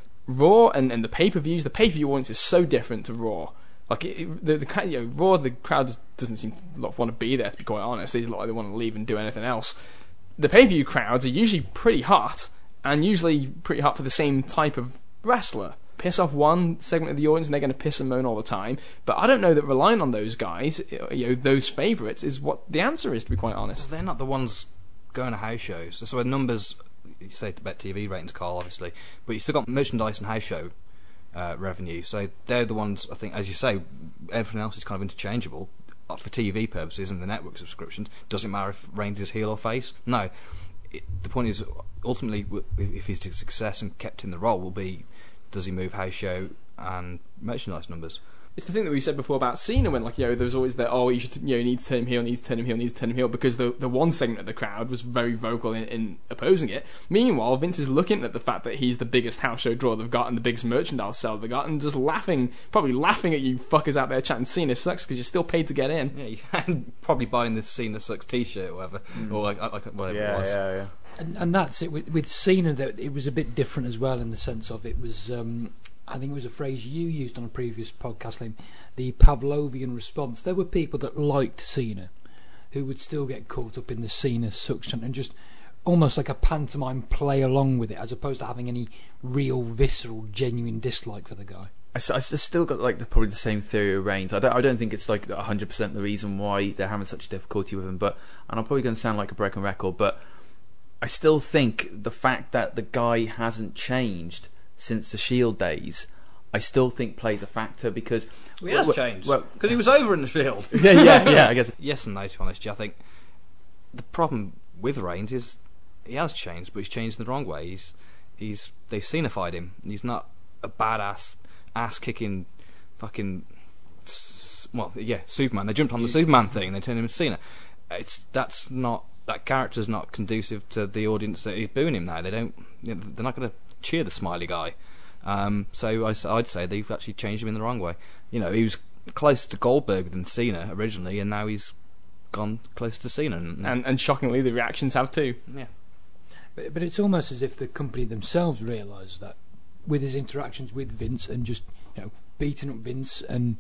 Raw and, and the pay-per-views, the pay-per-view audience is so different to Raw. Like it, the, the you know, Raw, the crowd just doesn't seem to want to be there, to be quite honest. They just look like they want to leave and do anything else. The pay-per-view crowds are usually pretty hot, and usually pretty hot for the same type of wrestler. Piss off one segment of the audience and they're going to piss and moan all the time. But I don't know that relying on those guys, you know, those favourites, is what the answer is, to be quite honest. Well, they're not the ones going to house shows. So the numbers, you say to Bet T V ratings, Carl, obviously, but you still got merchandise and house show uh, revenue. So they're the ones, I think, as you say, everything else is kind of interchangeable. For T V purposes and the network subscriptions, doesn't matter if Reigns is heel or face. No, it, the point is, ultimately, if he's a success and kept in the role, will be, does he move house show and merchandise numbers? It's the thing that we said before about Cena, when, like, you know, there was always that, oh, you should, you know, need to turn him heel, need to turn him heel, need to turn him heel, because the the one segment of the crowd was very vocal in, in opposing it. Meanwhile, Vince is looking at the fact that he's the biggest house show draw they've got and the biggest merchandise sell they've got, and just laughing, probably laughing at you fuckers out there chatting Cena sucks because you're still paid to get in. Yeah, you can probably buying the Cena sucks T-shirt or whatever, mm. or like, like whatever yeah, it was. Yeah, yeah. And, and that's it with, with Cena. That it was a bit different as well in the sense of it was. Um, I think it was a phrase you used on a previous podcast, Liam, the Pavlovian response. There were people that liked Cena who would still get caught up in the Cena suction and just almost like a pantomime play along with it, as opposed to having any real, visceral, genuine dislike for the guy. I, I still got like the, probably the same theory of Reigns. I don't, I don't think it's like one hundred percent the reason why they're having such difficulty with him. But and I'm probably going to sound like a broken record, but I still think the fact that the guy hasn't changed since the Shield days, I still think plays a factor because well, he has well, changed because well, he was over in the Shield. yeah, yeah, yeah. I guess yes and no. To be honest, I think the problem with Reigns is he has changed, but he's changed in the wrong way. He's he's they've Cena-fied him. He's not a badass, ass-kicking, fucking well, yeah, Superman. They jumped on the Superman thing and they turned him into Cena. It's that's not that character's not conducive to the audience that is booing him now. They don't. You know, they're not going to cheer the smiley guy. Um, so I, I'd say they've actually changed him in the wrong way. You know, he was closer to Goldberg than Cena originally, and now he's gone closer to Cena. And, and, and shockingly, the reactions have too. Yeah. But, but it's almost as if the company themselves realise that with his interactions with Vince and just, you know, beating up Vince and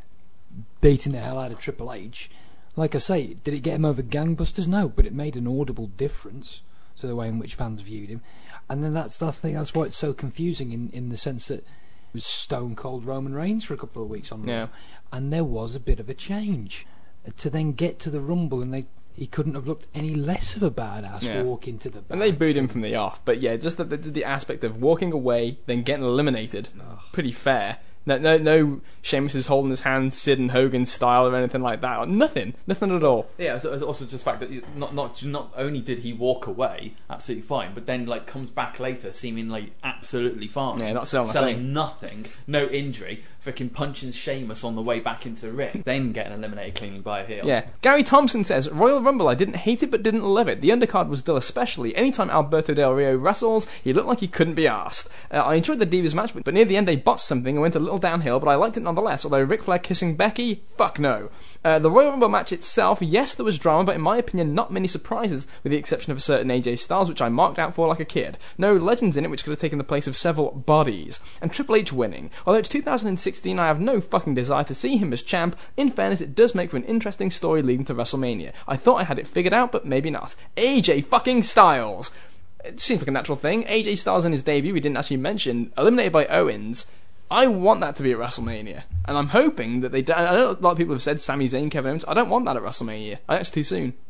beating the hell out of Triple H. Like I say, did it get him over gangbusters? No, but it made an audible difference to the way in which fans viewed him. And then that's I think that's why it's so confusing in, in the sense that it was Stone Cold Roman Reigns for a couple of weeks on Raw, yeah. and there was a bit of a change to then get to the Rumble, and they he couldn't have looked any less of a badass yeah. walk into the back. And they booed him from the off, but yeah, just the, the, the aspect of walking away, then getting eliminated, Ugh. pretty fair. No, no, no. Sheamus is holding his hand, Sid and Hogan style, or anything like that. Like, nothing, nothing at all. Yeah. So also just the fact that not not not only did he walk away absolutely fine, but then like comes back later seeming like absolutely fine. Yeah, not selling, selling a thing. nothing, no injury, freaking punching Sheamus on the way back into the ring, then getting eliminated cleanly by a heel. Yeah. Gary Thompson says, Royal Rumble, I didn't hate it but didn't love it. The undercard was dull especially. Anytime Alberto Del Rio wrestles, he looked like he couldn't be arsed. Uh, I enjoyed the Divas match, but near the end they botched something and went a little downhill, but I liked it nonetheless, although Ric Flair kissing Becky, fuck no. Uh, the Royal Rumble match itself, yes, there was drama, but in my opinion, not many surprises, with the exception of a certain A J Styles, which I marked out for like a kid. No legends in it, which could have taken the place of several bodies. And Triple H winning. Although it's two thousand sixteen, I have no fucking desire to see him as champ. In fairness, it does make for an interesting story leading to WrestleMania. I thought I had it figured out, but maybe not. A J fucking Styles! It seems like a natural thing. A J Styles in his debut, we didn't actually mention, eliminated by Owens. I want that to be at WrestleMania, and I'm hoping that they do. I know a lot of people have said Sami Zayn, Kevin Owens. I don't want that at WrestleMania. I think it's too soon.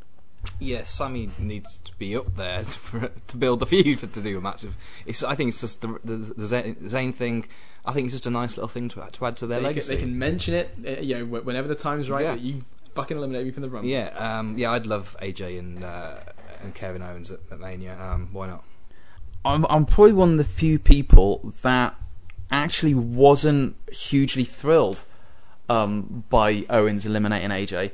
Yeah, Sammy needs to be up there to, to build the feud for, to do a match. Of, it's, I think it's just the the, the Zayn, Zayn thing. I think it's just a nice little thing to add to, add to their they legacy. Can, they can mention it, uh, you know, whenever the time's right. Yeah. That you fucking eliminate me from the Rumble. Yeah, um, yeah, I'd love A J and uh, and Kevin Owens at, at Mania. Um, why not? I'm I'm probably one of the few people that actually wasn't hugely thrilled um, by Owens eliminating A J.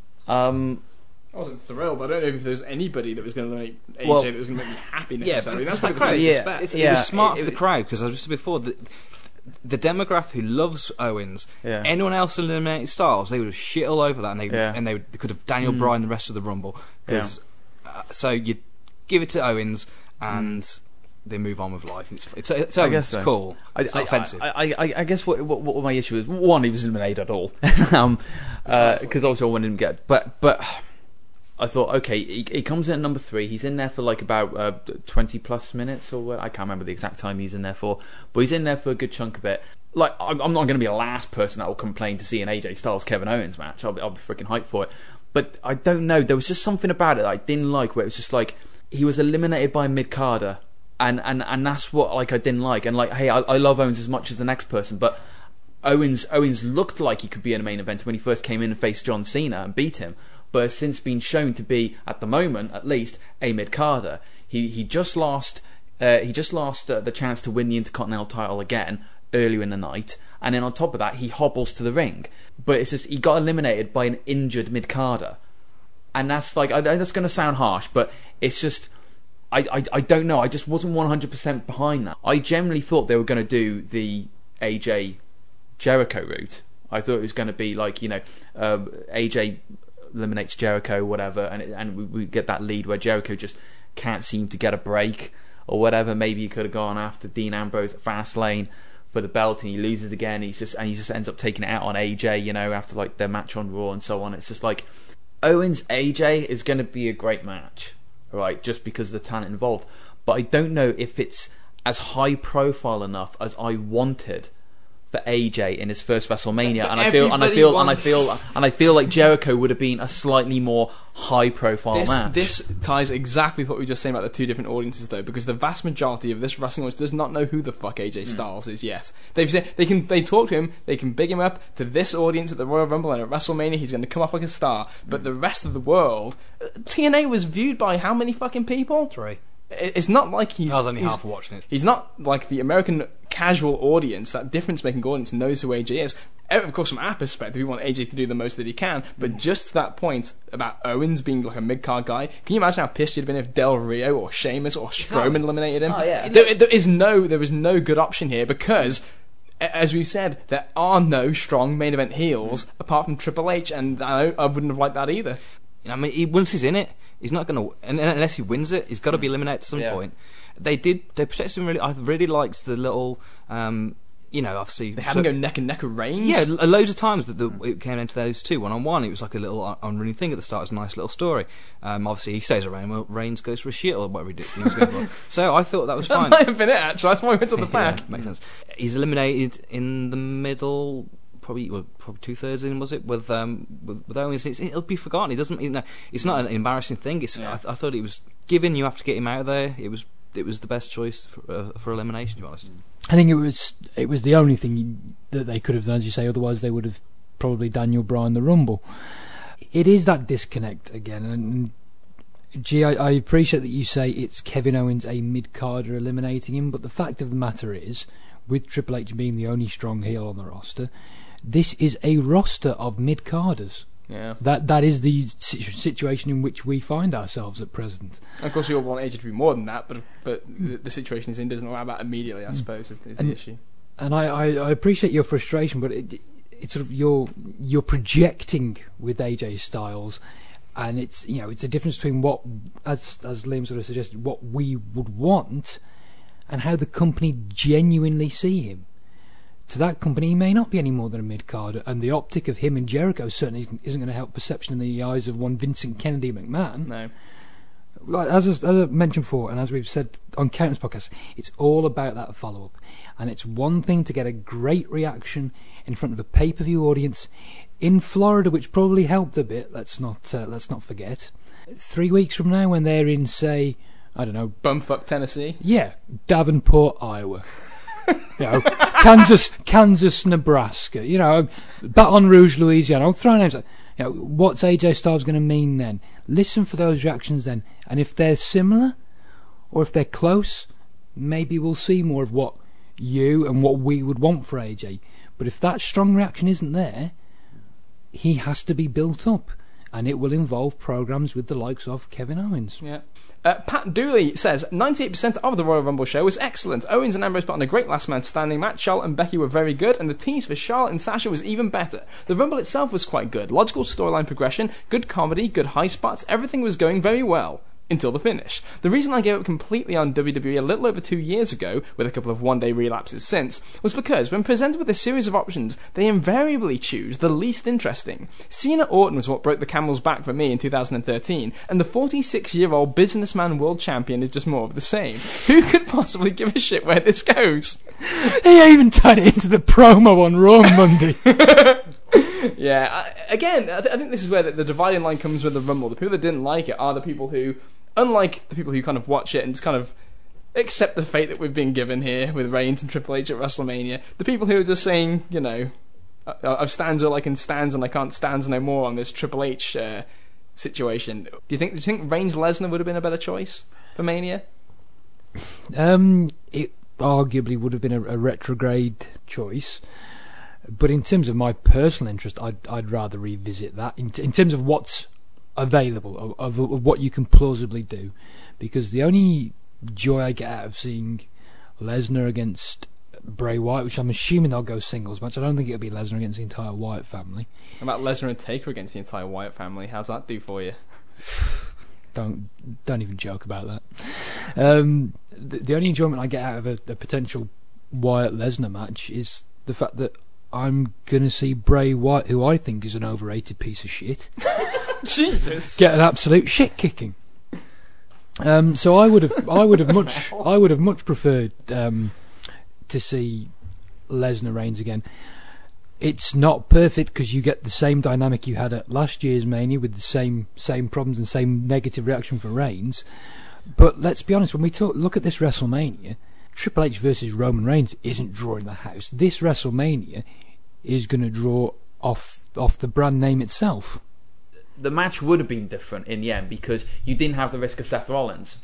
Um, I wasn't thrilled, but I don't know if there was anybody that was going to eliminate A J Well, that was going to make me happy Yeah, necessarily. but That's the like the crowd- safest yeah, bet. It's, Yeah, it was smart it- for the it- crowd because as I said before, the, the demographic who loves Owens, Yeah. anyone else eliminating Styles, they would have shit all over that, and they Yeah. and they, would, they could have Daniel Mm. Bryan the rest of the Rumble. Cause, uh, so you give it to Owens, and Mm. they move on with life. It's it's, it's, I Owens, guess so. it's cool. I, It's I, not offensive. I, I, I, I guess what, what what my issue is, one, he was eliminated at all, um, because also I wanted him to get, but but I thought, okay, he, he comes in at number three. He's in there for like about uh, twenty plus minutes, or what, I can't remember the exact time he's in there for, but he's in there for a good chunk of it. Like, I'm, I'm not going to be the last person that will complain to see an A J Styles Kevin Owens match. I'll be, I'll be freaking hyped for it. But I don't know. There was just something about it that I didn't like, where it was just like he was eliminated by a mid-carder. And, and and that's what like I didn't like. And like, hey, I, I love Owens as much as the next person, but Owens Owens looked like he could be in a main event when he first came in and faced John Cena and beat him, but has since been shown to be, at the moment at least, a mid-carder. He he just lost uh, he just lost uh, the chance to win the Intercontinental title again earlier in the night, and then on top of that he hobbles to the ring. But it's just he got eliminated by an injured mid-carder, and that's like I, that's going to sound harsh, but it's just. I, I, I don't know. I just wasn't one hundred percent behind that. I generally thought they were going to do the A J Jericho route. I thought it was going to be like, you know, uh, A J eliminates Jericho, whatever, and it, and we, we get that lead where Jericho just can't seem to get a break or whatever. Maybe he could have gone after Dean Ambrose at Fastlane for the belt, and he loses again. He's just and he just ends up taking it out on A J, you know, after like their match on Raw and so on. It's just like Owens A J is going to be a great match. Right, just because of the talent involved, but I don't know if it's as high profile enough as I wanted for A J in his first WrestleMania, But and I feel, and I feel, and I wants- feel, and I feel like Jericho would have been a slightly more high profile This, match. this ties exactly to what we were just saying about the two different audiences, though, because the vast majority of this wrestling audience does not know who the fuck A J Styles is yet. They've said they can they talk to him, they can big him up to this audience at the Royal Rumble and at WrestleMania. He's going to come off like a star, but the rest of the world, uh, T N A was viewed by how many fucking people? Three. I- It's not like he's. I was only he's, half watching it. He's not like the American casual audience, that difference-making audience knows who A J is. Uh, Of course, from our perspective, we want A J to do the most that he can, but just to that point about Owens being like a mid-card guy, can you imagine how pissed you'd have been if Del Rio or Sheamus or Strowman eliminated him? Oh, yeah. There, there is no, there is no good option here because, a- as we've said, there are no strong main event heels apart from Triple H, and I, I wouldn't have liked that either. You know, I mean, he, once he's in it, he's not going to. Unless he wins it, he's got to be eliminated at some Yeah. point. They did. They protected him really. I really liked the little. Um, you know, obviously They had so- him go neck and neck with Reigns. Yeah, lo- loads of times that the, it came into those two one on one. It was like a little un- unrunning thing at the start. It's a nice little story. Um, obviously, he stays around. Well, Reigns goes for a shit or whatever he did. He was going for. So I thought that was That fine. might have been it, actually. That's why we went to the Yeah, back. makes sense. He's eliminated in the middle. Probably, well, probably two thirds in, was it? With um, with, with Owens, it's, it'll be forgotten. He doesn't. You know, it's not an embarrassing thing. It's. Yeah. I, th- I thought it was given. You have to get him out of there. It was. It was the best choice for, uh, for elimination. To be honest. I think it was it was the only thing you, that they could have done, as you say. Otherwise, they would have probably Daniel Bryan the Rumble. It is that disconnect again, and gee, I, I appreciate that you say it's Kevin Owens a mid-carder eliminating him, but the fact of the matter is, with Triple H being the only strong heel on the roster, this is a roster of mid-carders. Yeah. That that is the si- situation in which we find ourselves at present. Of course, we all want A J to be more than that, but but the, the situation he's in doesn't allow that immediately, I suppose, is, is the And- issue. And I, I, I appreciate your frustration, but it, it's sort of you're you're projecting with A J Styles, and it's you know it's a difference between what, as as Liam sort of suggested, what we would want, and how the company genuinely see him. To that company, he may not be any more than a mid-carder, and the optic of him and Jericho certainly isn't going to help perception in the eyes of one Vincent Kennedy McMahon. No. Like, as, as I mentioned before, and as we've said on countless podcasts, it's all about that follow-up. And it's one thing to get a great reaction in front of a pay-per-view audience in Florida, which probably helped a bit. Let's not uh, let's not forget. Three weeks from now, when they're in, say, I don't know, Bumfuck Tennessee. yeah, Davenport, Iowa. You know, Kansas, Kansas, Nebraska. You know, Baton Rouge, Louisiana. I'm throwing names. Like, you know, what's A J Styles going to mean then? Listen for those reactions then, and if they're similar, or if they're close, maybe we'll see more of what you and what we would want for A J. But if that strong reaction isn't there, he has to be built up, and it will involve programs with the likes of Kevin Owens. Yeah. Uh, Pat Dooley says ninety-eight percent of the Royal Rumble show was excellent. Owens and Ambrose put on a great last man standing match. Charlotte and Becky were very good, and the tease for Charlotte and Sasha was even better. The Rumble itself was quite good. Logical storyline progression, good comedy, good high spots. Everything was going very well. Until the finish. The reason I gave up completely on W W E a little over two years ago, with a couple of one-day relapses since, was because when presented with a series of options, they invariably choose the least interesting. Cena Orton was what broke the camel's back for me in two thousand thirteen, and the forty-six-year-old businessman world champion is just more of the same. Who could possibly give a shit where this goes? He even tied it into the promo on Raw on Monday. Yeah, I, again, I, th- I think this is where the, the dividing line comes with the Rumble. The people that didn't like it are the people who, unlike the people who kind of watch it and just kind of accept the fate that we've been given here with Reigns and Triple H at WrestleMania, the people who are just saying, you know, I- I've stands all I can stands and I can't stands no more on this Triple H uh, situation. Do you think? Do you think Reigns Lesnar would have been a better choice for Mania? Um, it arguably would have been a, a retrograde choice. But in terms of my personal interest, I'd, I'd rather revisit that. In, t- in terms of what's available, of, of, of what you can plausibly do. Because the only joy I get out of seeing Lesnar against Bray Wyatt, which I'm assuming they'll go singles match, I don't think it'll be Lesnar against the entire Wyatt family. How about Lesnar and Taker against the entire Wyatt family? How's that do for you? Don't don't even joke about that. Um, the, the only enjoyment I get out of a, a potential Wyatt-Lesnar match is the fact that I'm going to see Bray Wyatt, who I think is an overrated piece of shit, Jesus, get an absolute shit kicking. Um, so I would have, I would have much, I would have much preferred um, to see Lesnar Reigns again. It's not perfect because you get the same dynamic you had at last year's Mania with the same same problems and same negative reaction for Reigns. But let's be honest, when we talk, look at this WrestleMania, Triple H versus Roman Reigns isn't drawing the house. This WrestleMania is going to draw off off the brand name itself. The match would have been different in the end because you didn't have the risk of Seth Rollins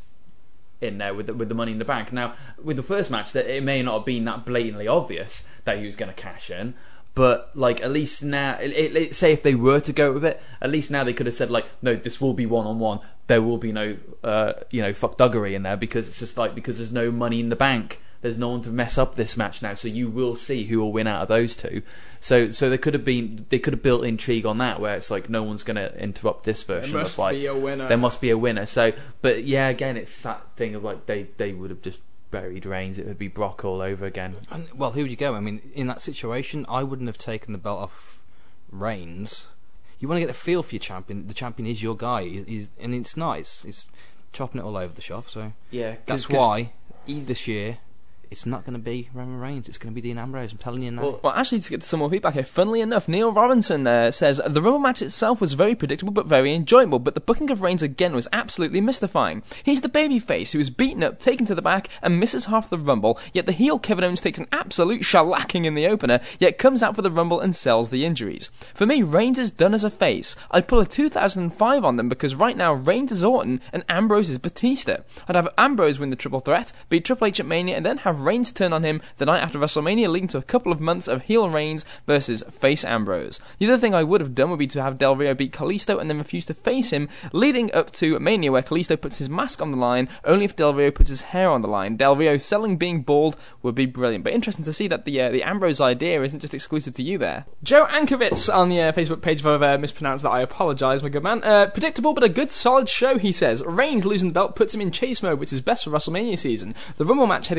in there with the, with the Money in the Bank. Now, with the first match, that it may not have been that blatantly obvious that he was going to cash in, but like at least now, it, it, it, say if they were to go with it, at least now they could have said like, no, this will be one on one. There will be no, uh, you know, fuckduggery in there because it's just like because there's no Money in the Bank. There's no one to mess up this match now, so you will see who will win out of those two. So, so there could have been, they could have built intrigue on that, where it's like no one's going to interrupt this version. There must of like, be a winner. There must be a winner. So, but yeah, again, it's that thing of like they, they would have just buried Reigns. It would be Brock all over again. And, well, who would you go? I mean, in that situation, I wouldn't have taken the belt off Reigns. You want to get a feel for your champion. The champion is your guy, he's, and it's not. It's, it's chopping it all over the shop. So Yeah, that's why this year it's not going to be Roman Reigns. It's going to be Dean Ambrose. I'm telling you now. Well, well, actually, to get to some more feedback here, funnily enough, Neil Robinson uh, says the Rumble match itself was very predictable but very enjoyable, but the booking of Reigns again was absolutely mystifying. He's the babyface who is beaten up, taken to the back, and misses half the Rumble, yet the heel Kevin Owens takes an absolute shellacking in the opener, yet comes out for the Rumble and sells the injuries. For me, Reigns is done as a face. I'd pull a two thousand five on them because right now Reigns is Orton and Ambrose is Batista. I'd have Ambrose win the triple threat, beat Triple H at Mania, and then have Reigns turn on him the night after WrestleMania, leading to a couple of months of heel Reigns versus face Ambrose. The other thing I would have done would be to have Del Rio beat Kalisto and then refuse to face him, leading up to Mania where Kalisto puts his mask on the line, only if Del Rio puts his hair on the line. Del Rio selling being bald would be brilliant, but interesting to see that the uh, the Ambrose idea isn't just exclusive to you there. Joe Ankovitz on the uh, Facebook page, if I've uh, mispronounced that, I apologise, my good man. Uh, predictable but a good solid show, he says. Reigns losing the belt puts him in chase mode, which is best for WrestleMania season. The Rumble match had a juice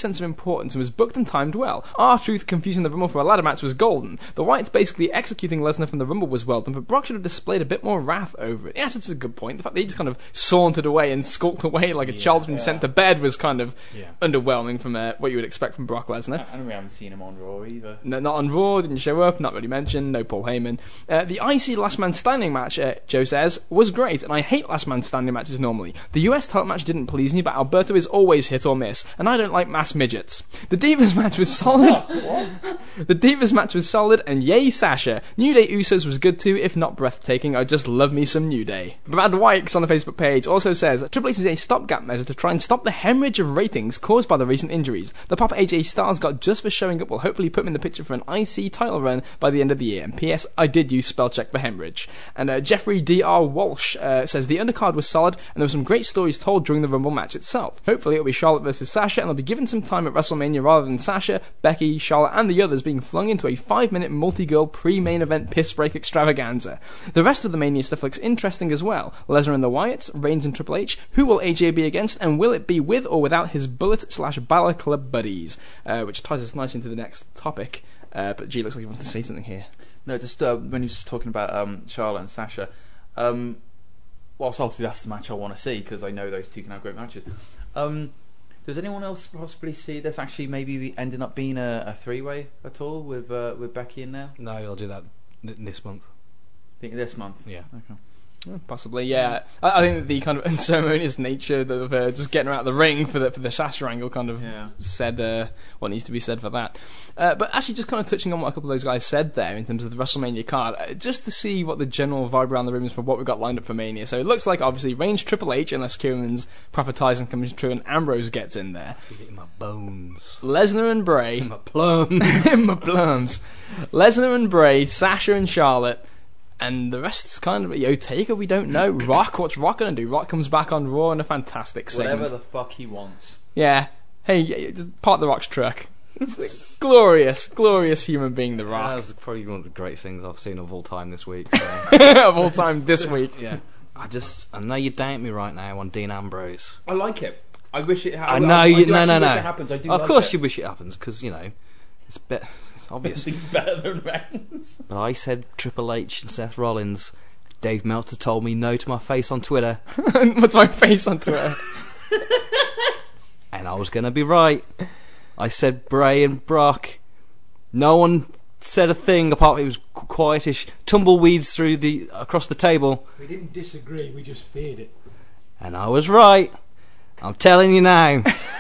sense of importance and was booked and timed well. R-Truth confusing the Rumble for a ladder match was golden. The Wyatts basically executing Lesnar from the Rumble was well done, but Brock should have displayed a bit more wrath over it. Yes, it's a good point. The fact that he just kind of sauntered away and skulked away like a Yeah, child's been yeah. sent to bed was kind of Yeah. underwhelming from uh, what you would expect from Brock Lesnar. And we haven't seen him on Raw either. No, not on Raw, didn't show up, not really mentioned, no Paul Heyman. Uh, the I C Last Man Standing match, uh, Joe says, was great, and I hate Last Man Standing matches normally. The U S title match didn't please me, but Alberto is always hit or miss, and I don't like mass midgets. The Divas match was solid. The Divas match was solid, and yay Sasha. New Day Usos was good too, if not breathtaking. I just love me some New Day. Brad Wykes on the Facebook page also says, Triple H is a stopgap measure to try and stop the hemorrhage of ratings caused by the recent injuries. The pop A J Styles got just for showing up will hopefully put him in the picture for an I C title run by the end of the year. And P S I did use spell check for hemorrhage. And uh, Jeffrey D R Walsh uh, says the undercard was solid and there were some great stories told during the Rumble match itself. Hopefully it'll be Charlotte versus Sasha and they'll be given some time at WrestleMania rather than Sasha, Becky, Charlotte and the others being flung into a five minute multi-girl pre-main event piss break extravaganza. The rest of the Mania stuff looks interesting as well. Lesnar and the Wyatts, Reigns and Triple H, who will A J be against and will it be with or without his Bullet slash Balor Club buddies? Uh, which ties us nicely into the next topic. Uh, but G looks like he wants to say something here. No, just uh, when he was talking about um, Charlotte and Sasha, um, whilst obviously that's the match I want to see because I know those two can have great matches. Um, does anyone else possibly see this actually maybe ending up being a, a three-way at all with uh, with Becky in there? No, I'll do that th- this month. I think this month. Yeah. Okay. Yeah, possibly, yeah. I, I think the kind of unceremonious nature of uh, just getting her out of the ring for the for the Sasha angle kind of Yeah. said uh, what needs to be said for that. Uh, but actually, just kind of touching on what a couple of those guys said there in terms of the WrestleMania card, uh, just to see what the general vibe around the room is for what we've got lined up for Mania. So it looks like obviously Reigns, Triple H, unless Kieran's prophetising comes true, and Ambrose gets in there. My bones. Lesnar and Bray, My plums. my plums. Lesnar and Bray, Sasha and Charlotte. And the rest is kind of, yo, Taker, we don't know. Rock, what's Rock going to do? Rock comes back on Raw in a fantastic segment. Whatever the fuck he wants. Yeah. Hey, yeah, just park the Rock's truck. It's a glorious, glorious human being, the Rock. That's probably one of the greatest things I've seen of all time this week. So. Of all time this week. Yeah. I just, I know you doubt me right now on Dean Ambrose. I like it. I wish it. Ha- I know I, you. do No, actually no, no. wish it happens. I do. Of like course, it. you wish it happens because you know it's be- it's obvious. He's better than Reigns. But I said Triple H and Seth Rollins. Dave Meltzer told me no to my face on Twitter, What's my face on Twitter? and I was going to be right. I said Bray and Brock. No one said a thing apart. It was qu- quietish. Tumbleweeds through the across the table, We didn't disagree, we just feared it. and I was right. I'm telling you now.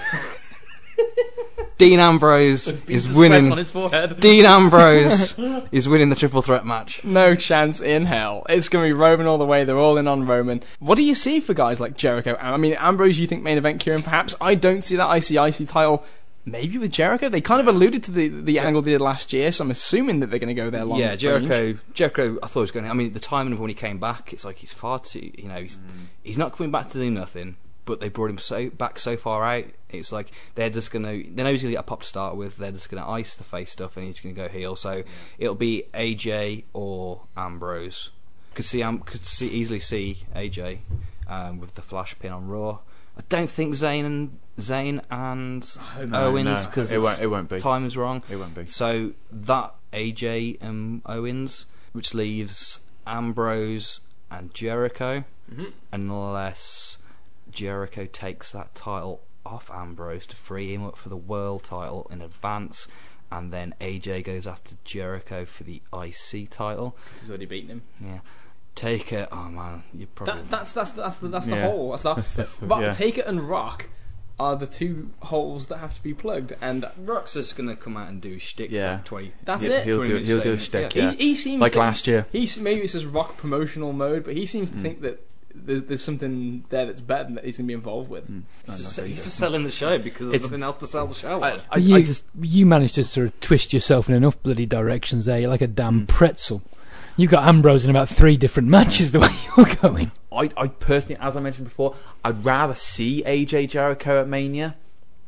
Dean Ambrose is winning. on his forehead. Dean Ambrose is winning the triple threat match. No chance in hell. It's going to be Roman all the way. They're all in on Roman. What do you see for guys like Jericho? I mean, Ambrose, you think main event Kieran? Perhaps. I don't see that I C I C title. Maybe with Jericho. They kind of alluded to the the angle they did last year, so I'm assuming that they're going to go there long. Yeah, range. Jericho. Jericho. I thought he was going. I mean, the timing of when he came back, it's like he's far too. You know, he's Mm. he's not coming back to do nothing. But they brought him so back so far out. It's like they're just gonna. They know he's gonna get a pop to start with. They're just gonna ice the face stuff, and he's gonna go heel. So it'll be A J or Ambrose. Could see. Um, could see easily see A J um, with the flash pin on Raw. I don't think Zayn and Zayn and No, Owens no, because it won't. It won't be. time is wrong. It won't be. So that A J and Owens, which leaves Ambrose and Jericho, Mhm. unless Jericho takes that title off Ambrose to free him up for the world title in advance, and then A J goes after Jericho for the I C title. He's already beaten him. Yeah, Taker. Oh man, you probably. That, that's that's that's the that's the Yeah. hole. That's the, That's the- but yeah. Taker and Rock are the two holes that have to be plugged, and Rock's just gonna come out and do shtick Yeah. for twenty. that's He'll- it. He'll do. twenty He'll do a minutes stick. later, Yeah. He, he seems Like to- last year. He's maybe it's just Rock promotional mode, but he seems to Mm. think that there's, there's something there that's better that he's going to be involved with. Mm. He's just, No, no, he's no. just selling the show because there's It's- nothing else to sell the show. I, on. I, you, I just you managed to sort of twist yourself in enough bloody directions there. You're like a damn Mm. pretzel. You got Ambrose in about three different matches the way you're going. I, I personally, as I mentioned before, I'd rather see A J Jericho at Mania.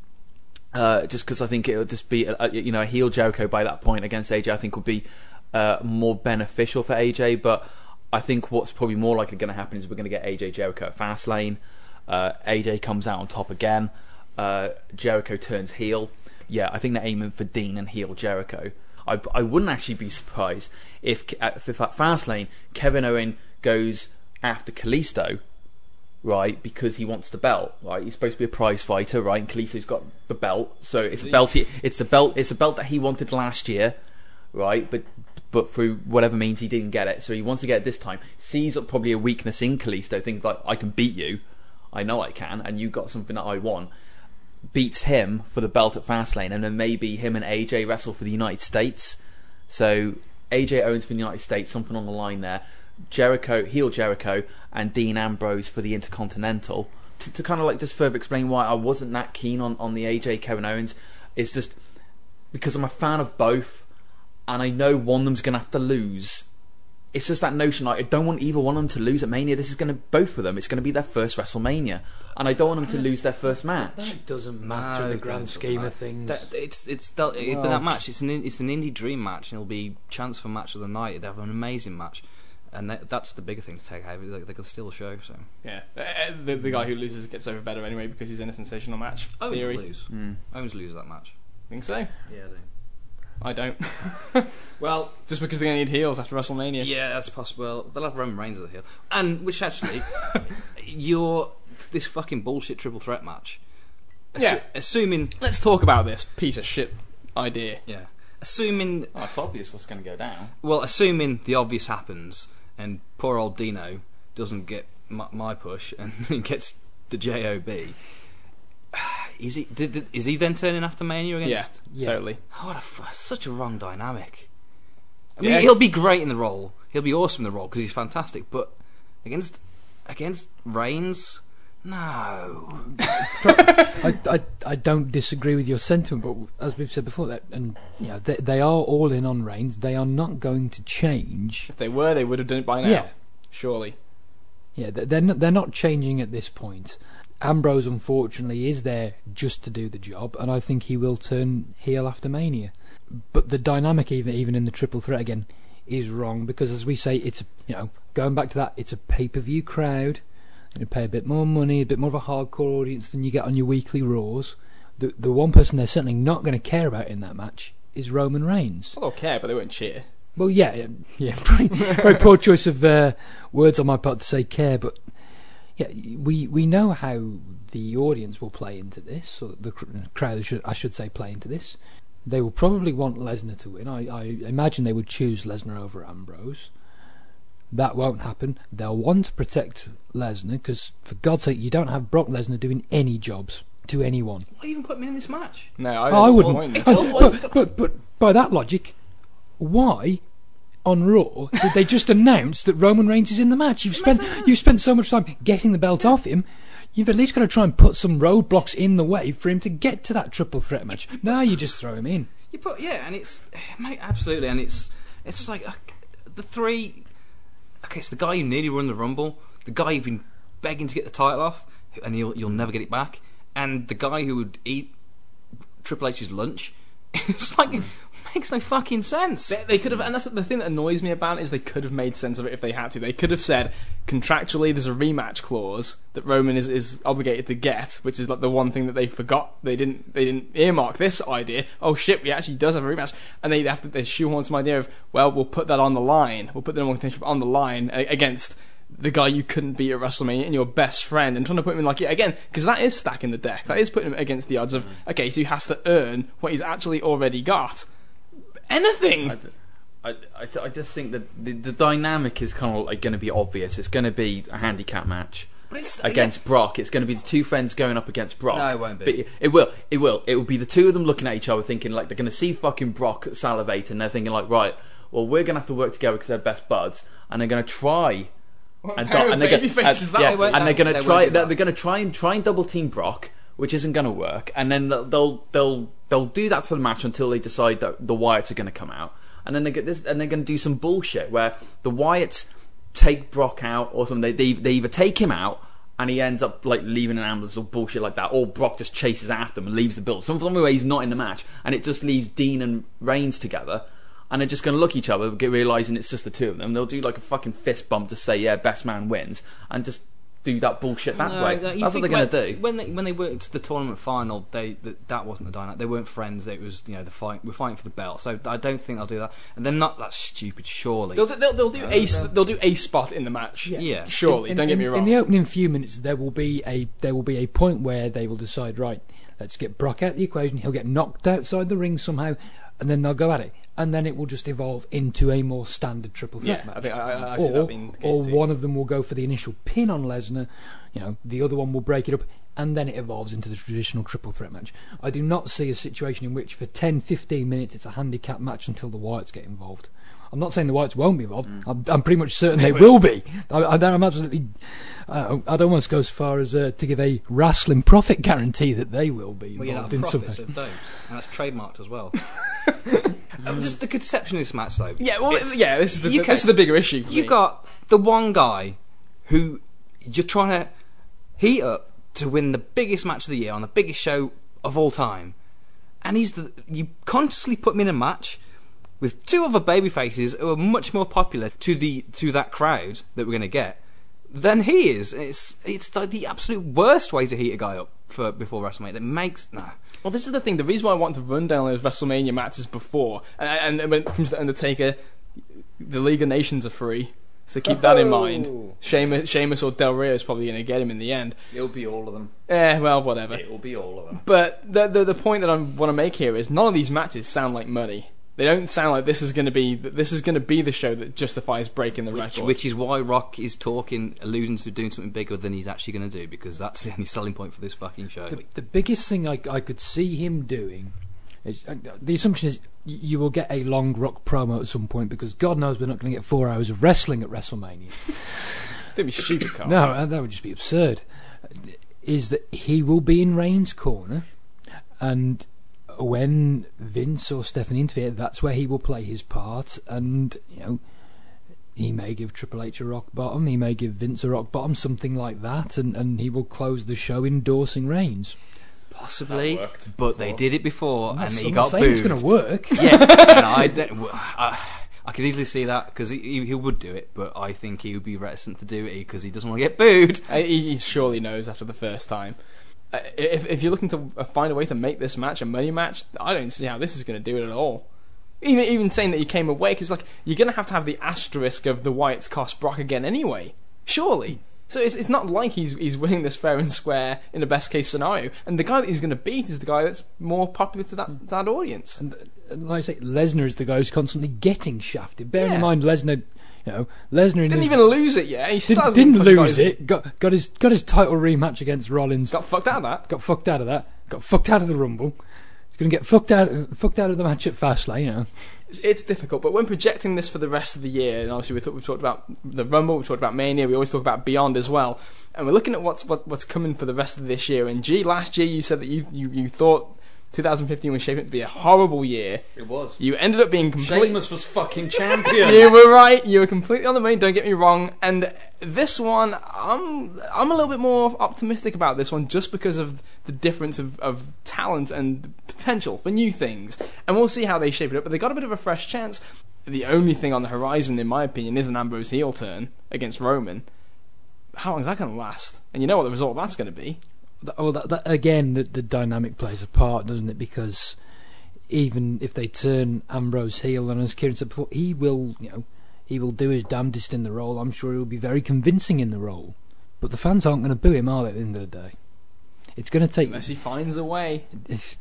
Uh, just because I think it'll just be, a, a, you know, a heel Jericho by that point against A J, I think would be uh, more beneficial for A J. But I think what's probably more likely going to happen is we're going to get A J Jericho at Fastlane. Uh, A J comes out on top again. uh, Jericho turns heel. Yeah, I think they're aiming for Dean and heel Jericho. I, I wouldn't actually be surprised if, if at Fastlane Kevin Owens goes after Kalisto, right, because he wants the belt, right? He's supposed to be a prize fighter, right? And Kalisto's got the belt, so it's a belt. He, it's a belt. It's a belt that he wanted last year, right? But but through whatever means he didn't get it, so he wants to get it this time. Sees probably a weakness in Kalisto, thinks like, I can beat you, I know I can, and you got something that I want. Beats him for the belt at Fastlane, and then maybe him and A J wrestle for the United States. So A J Owens for the United States, something on the line there. Jericho, heel Jericho, and Dean Ambrose for the Intercontinental. To, to kind of like just further explain why I wasn't that keen on, on the A J Kevin Owens, it's just because I'm a fan of both, and I know one of them's going to have to lose. It's just that notion, like, I don't want either one of them to lose at Mania. This is going to, both of them, it's going to be their first WrestleMania, and I don't want them to lose their first match. That doesn't matter No, in the it grand doesn't scheme matter. of things. That, it's it's that, it, but that match. It's an in- it's an indie dream match, and it'll be chance for match of the night. They have an amazing match, and that, that's the bigger thing to take out. They, they can steal the show. So Yeah, uh, the, the guy who loses gets over better anyway because he's in a sensational match. Owens Theory. will lose. Mm. Owens loses that match. Think so? Yeah. They... I don't. Well, Just because they're going to need heels after WrestleMania. yeah, that's possible. They'll have Roman Reigns as a heel, and which actually, you're this fucking bullshit triple threat match. Assu- Yeah. assuming Let's talk about this piece of shit idea. yeah, assuming Oh, it's obvious what's going to go down. well, assuming the obvious happens, and poor old Dino doesn't get my, my push and he gets the J O B. Is he? Did, did, is he then turning after Mania Yeah, against? Yeah. totally. Oh, what a f- such a wrong dynamic. I mean, Yeah. he'll be great in the role. He'll be awesome in the role because he's fantastic. But against against Reigns, no. I, I, I don't disagree with your sentiment, but as we've said before, that and you know they, they are all in on Reigns. They are not going to change. If they were, they would have done it by now. Yeah. Surely. Yeah, they- they're not, they're not changing at this point. Ambrose, unfortunately, is there just to do the job, and I think he will turn heel after Mania. But the dynamic, even even in the triple threat again, is wrong because, as we say, it's a, you know going back to that, it's a pay per view crowd. You pay a bit more money, a bit more of a hardcore audience than you get on your weekly Raws. The the one person they're certainly not going to care about in that match is Roman Reigns. Well, they'll care, but they won't cheer. Well, yeah, yeah, yeah very poor choice of uh, words on my part to say care, but yeah, we we know how the audience will play into this, or the cr- crowd, should, I should say, play into this. They will probably want Lesnar to win. I, I imagine they would choose Lesnar over Ambrose. That won't happen. They'll want to protect Lesnar because, for God's sake, you don't have Brock Lesnar doing any jobs to anyone. Why even put him in this match? No, I, Oh, I it's wouldn't. pointless. I- but, but, but by that logic, why on Raw did they just announce that Roman Reigns is in the match? You've spent you've spent so much time getting the belt off him. You've at least got to try and put some roadblocks in the way for him to get to that triple threat match. Now you just throw him in. You put yeah, and it's mate, absolutely, and it's it's like uh, the three. Okay, it's the guy who nearly won the Rumble, the guy you've been begging to get the title off, and you'll you'll never get it back, and the guy who would eat Triple H's lunch. It's like it makes no fucking sense. They, they could have, and that's the thing that annoys me about it, is they could have made sense of it if they had to. They could have said contractually there's a rematch clause that Roman is, is obligated to get, which is like the one thing that they forgot. They didn't they didn't earmark this idea. Oh shit, we actually does have a rematch, and they have to they shoehorn some idea of, well, we'll put that on the line. We'll put the number one contention on the line a- against the guy you couldn't beat at WrestleMania and your best friend, and trying to put him in like, yeah, again, because that is stacking the deck. That is putting him against the odds of, okay, so he has to earn what he's actually already got. Anything. I, d- I, I d- I just think that the, the dynamic is kind of like going to be obvious. It's going to be a handicap match But it's against Brock. It's going to be the two friends going up against Brock. No, it won't be. But it, it will. It will. It will be the two of them looking at each other, thinking like they're going to see fucking Brock salivate, and they're thinking like, right, well, we're going to have to work together because they're best buds, and they're going to try. And, pair of and they're going baby faces that yeah, they won't and they're do- going they to won't try. do They're, that. they're going to try and try and double team Brock, which isn't going to work. And then they'll they'll they'll, they'll do that for the match until they decide that the Wyatts are going to come out, and then they get this, and they're going to do some bullshit where the Wyatts take Brock out or something. They they, they either take him out and he ends up like leaving an ambulance or bullshit like that, or Brock just chases after him and leaves the build. Some some way he's not in the match, and it just leaves Dean and Reigns together. And they're just going to look at each other, get realising it's just the two of them. They'll do like a fucking fist bump to say, yeah, best man wins. And just do that bullshit that No, way. no, That's you what think they're going to when, do. When they when they went to the tournament final, they that, that wasn't the dynamic. They weren't friends. It was you know the fight. We're fighting for the belt. So I don't think they'll do that. And they're not that stupid. Surely They'll, they'll, they'll do Uh, a they'll- they'll do a spot in the match. Yeah. yeah. Surely, In- don't get in- me wrong. In the opening few minutes, there will be a there will be a point where they will decide, right, let's get Brock out of the equation. He'll get knocked outside the ring somehow, and then they'll go at it, and then it will just evolve into a more standard triple threat yeah, match. I think I, I, I see or that being the case or too. one of them will go for the initial pin on Lesnar. You know, the other one will break it up, and then it evolves into the traditional triple threat match. I do not see a situation in which for ten, fifteen minutes it's a handicap match until the Wyatts get involved. I'm not saying the Wyatts won't be involved. Mm. I'm, I'm pretty much certain they will be. I, I, I'm absolutely. Uh, I'd almost go as far as uh, to give a wrestling profit guarantee that they will be Well, involved you're in not a some profit, way. so don't. And that's trademarked as well. Um, just the conception of this match, though. Yeah, well, It's- yeah. This is the you this is the bigger issue. For You me. got the one guy who you're trying to heat up to win the biggest match of the year on the biggest show of all time, and he's the you consciously put him in a match with two other baby faces who are much more popular to the to that crowd that we're going to get than he is. It's it's like the absolute worst way to heat a guy up for before WrestleMania. That makes nah. Well, this is the thing. The reason why I want to run down those WrestleMania matches before, and, and when it comes to Undertaker, the League of Nations are free, so keep that in mind. Sheamus, Sheamus or Del Rio is probably going to get him in the end. It'll be all of them. Eh, well, whatever. It will be all of them. But the the, the point that I want to make here is none of these matches sound like money. They don't sound like this is going to be this is going to be the show that justifies breaking the Which, record. which is why Rock is talking, alluding to doing something bigger than he's actually going to do, because that's the only selling point for this fucking show. The, the biggest thing I, I could see him doing is uh, the assumption is y- you will get a long Rock promo at some point, because God knows we're not going to get four hours of wrestling at WrestleMania. Don't be stupid, Carl. No, uh, that would just be absurd. Is that he will be in Reigns' corner, and when Vince or Stephanie interfere, that's where he will play his part, and you know he may give Triple H a rock bottom, he may give Vince a rock bottom, something like that, and, and he will close the show endorsing Reigns. Possibly, That worked but they before. did it before, I'm and not- he I'm got not saying booed. it's going to work. Yeah, and I, don't- I, I could easily see that, because he, he, he would do it, but I think he would be reticent to do it because he doesn't want to get booed. Uh, He, he surely knows after the first time. Uh, if if you're looking to uh, find a way to make this match a money match, I don't see how this is going to do it at all. Even even saying that he came away, because like you're going to have to have the asterisk of the Wyatts cost Brock again anyway. Surely. So it's it's not like he's he's winning this fair and square in the best case scenario, and the guy that he's going to beat is the guy that's more popular to that that audience. And, and like I say, Lesnar is the guy who's constantly getting shafted. Bearing Yeah. in mind, Lesnar, you know, Lesnar in Didn't his- even lose it yet. He still didn't, hasn't didn't fucking got lose his- it. Got got his got his title rematch against Rollins. Got fucked out of that. Got fucked out of that. Got fucked out of the Rumble. He's going to get fucked out fucked out of the match at Fastlane. You know. It's, it's difficult, but when projecting this for the rest of the year, and obviously we talk, we've talked about the Rumble, we've talked about Mania, we always talk about Beyond as well, and we're looking at what's what, what's coming for the rest of this year. And G, last year you said that you you, you thought twenty fifteen was shaping up to be a horrible year. It was. You ended up being completely. Sheamus was fucking champion. You were right. You were completely on the money. Don't get me wrong. And this one, I'm I'm a little bit more optimistic about this one, just because of the difference of, of talent and potential for new things. And we'll see how they shape it up. But they got a bit of a fresh chance. The only thing on the horizon, in my opinion, is an Ambrose heel turn against Roman. How long is that going to last? And you know what the result of that's going to be. Well, that, that, again, the, the dynamic plays a part, doesn't it? Because even if they turn Ambrose heel, and as Kieran said before, he will, you know, he will do his damnedest in the role. I'm sure he will be very convincing in the role. But the fans aren't going to boo him, are they? At the end of the day, it's going to take. Unless he finds a way. If,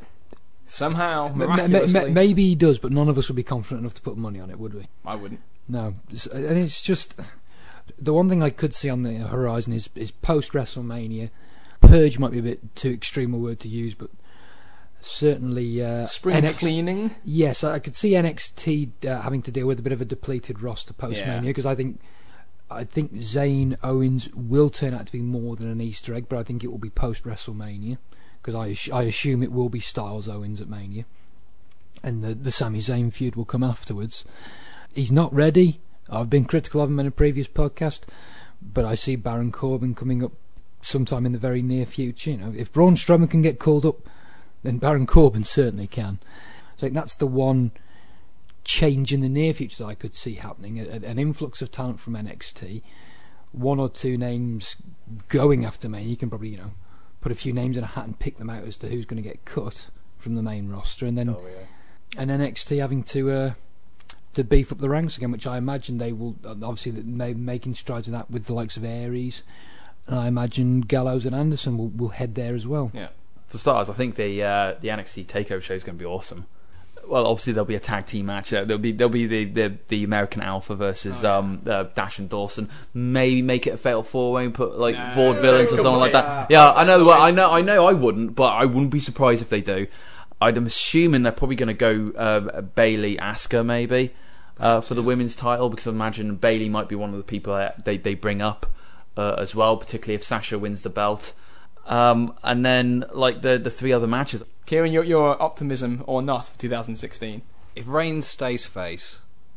Somehow, ma- ma- miraculously. ma- maybe he does, but none of us would be confident enough to put money on it, would we? I wouldn't. No, S- and it's just the one thing I could see on the horizon is, is post WrestleMania. Purge might be a bit too extreme a word to use, but certainly uh, Spring N X cleaning. Yes, I could see N X T uh, having to deal with a bit of a depleted roster post Yeah. Mania, because I think I think Zayn Owens will turn out to be more than an Easter egg, but I think it will be post WrestleMania, because I ass- I assume it will be Styles Owens at Mania, and the the Sami Zayn feud will come afterwards. He's not ready. I've been critical of him in a previous podcast, but I see Baron Corbin coming up sometime in the very near future. You know, if Braun Strowman can get called up, then Baron Corbin certainly can. So I think that's the one change in the near future that I could see happening: a, an influx of talent from N X T, one or two names going after Mania, you can probably, you know, put a few names in a hat and pick them out as to who's going to get cut from the main roster, and then Oh, yeah. and N X T having to uh, to beef up the ranks again, which I imagine they will. Obviously, they're making strides in that with the likes of Aries, and I imagine Gallows and Anderson will, will head there as well. Yeah. For starters, I think the uh, the N X T Takeover show is going to be awesome. Well, obviously there'll be a tag team match. Uh, there'll be there'll be the, the, the American Alpha versus Oh, yeah. um uh, Dash and Dawson. Maybe make it a fatal four way and put like No, vaudevillains or come something on. like that. Yeah, I know. Well, I know. I know. I wouldn't, but I wouldn't be surprised if they do. I'm assuming they're probably going to go uh, Bailey, Asuka, maybe uh, for the women's title, because I imagine Bailey might be one of the people that they they bring up uh, as well, particularly if Sasha wins the belt. Um, and then like the the three other matches. Kieran, your, your optimism or not for two thousand sixteen? If Reigns stays face,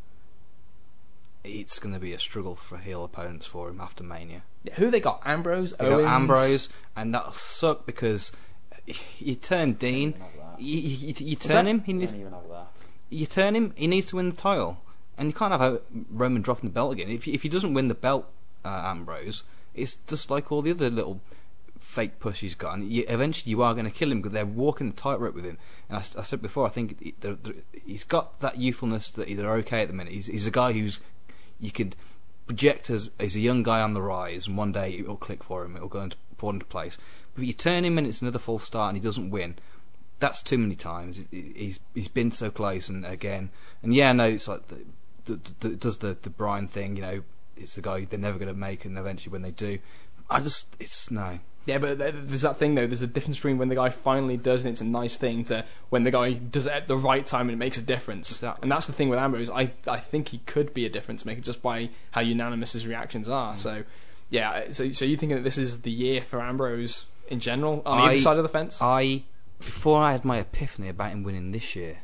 it's going to be a struggle for heel opponents for him after Mania. Who they got? Ambrose, They Owens, got Ambrose, and that'll suck because you turn Dean, you, you, you turn that- him. He needs, you turn him. He needs to win the title, and you can't have a Roman dropping the belt again. If if he doesn't win the belt, uh, Ambrose, it's just like all the other little fake push he's got, and you, eventually you are going to kill him because they're walking the tightrope with him. And I, I said before, I think he, the, the, he's got that youthfulness that they're okay at the minute. He's, he's a guy who's you could project as as a young guy on the rise, and one day it'll click for him. It'll go into fall into place. But if you turn him and it's another false start and he doesn't win, that's too many times. He's he's been so close, and again, and yeah, no, it's like the, the, the, does the the Bryan thing. You know, it's the guy they're never going to make, and eventually when they do, I just it's no. Yeah, but th- there's that thing though. There's a difference between when the guy finally does and it's a nice thing to when the guy does it at the right time and it makes a difference. Exactly. And that's the thing with Ambrose. I I think he could be a difference maker just by how unanimous his reactions are. Mm. So, yeah. So so you thinking that this is the year for Ambrose in general on I, either side of the fence? I before I had my epiphany about him winning this year,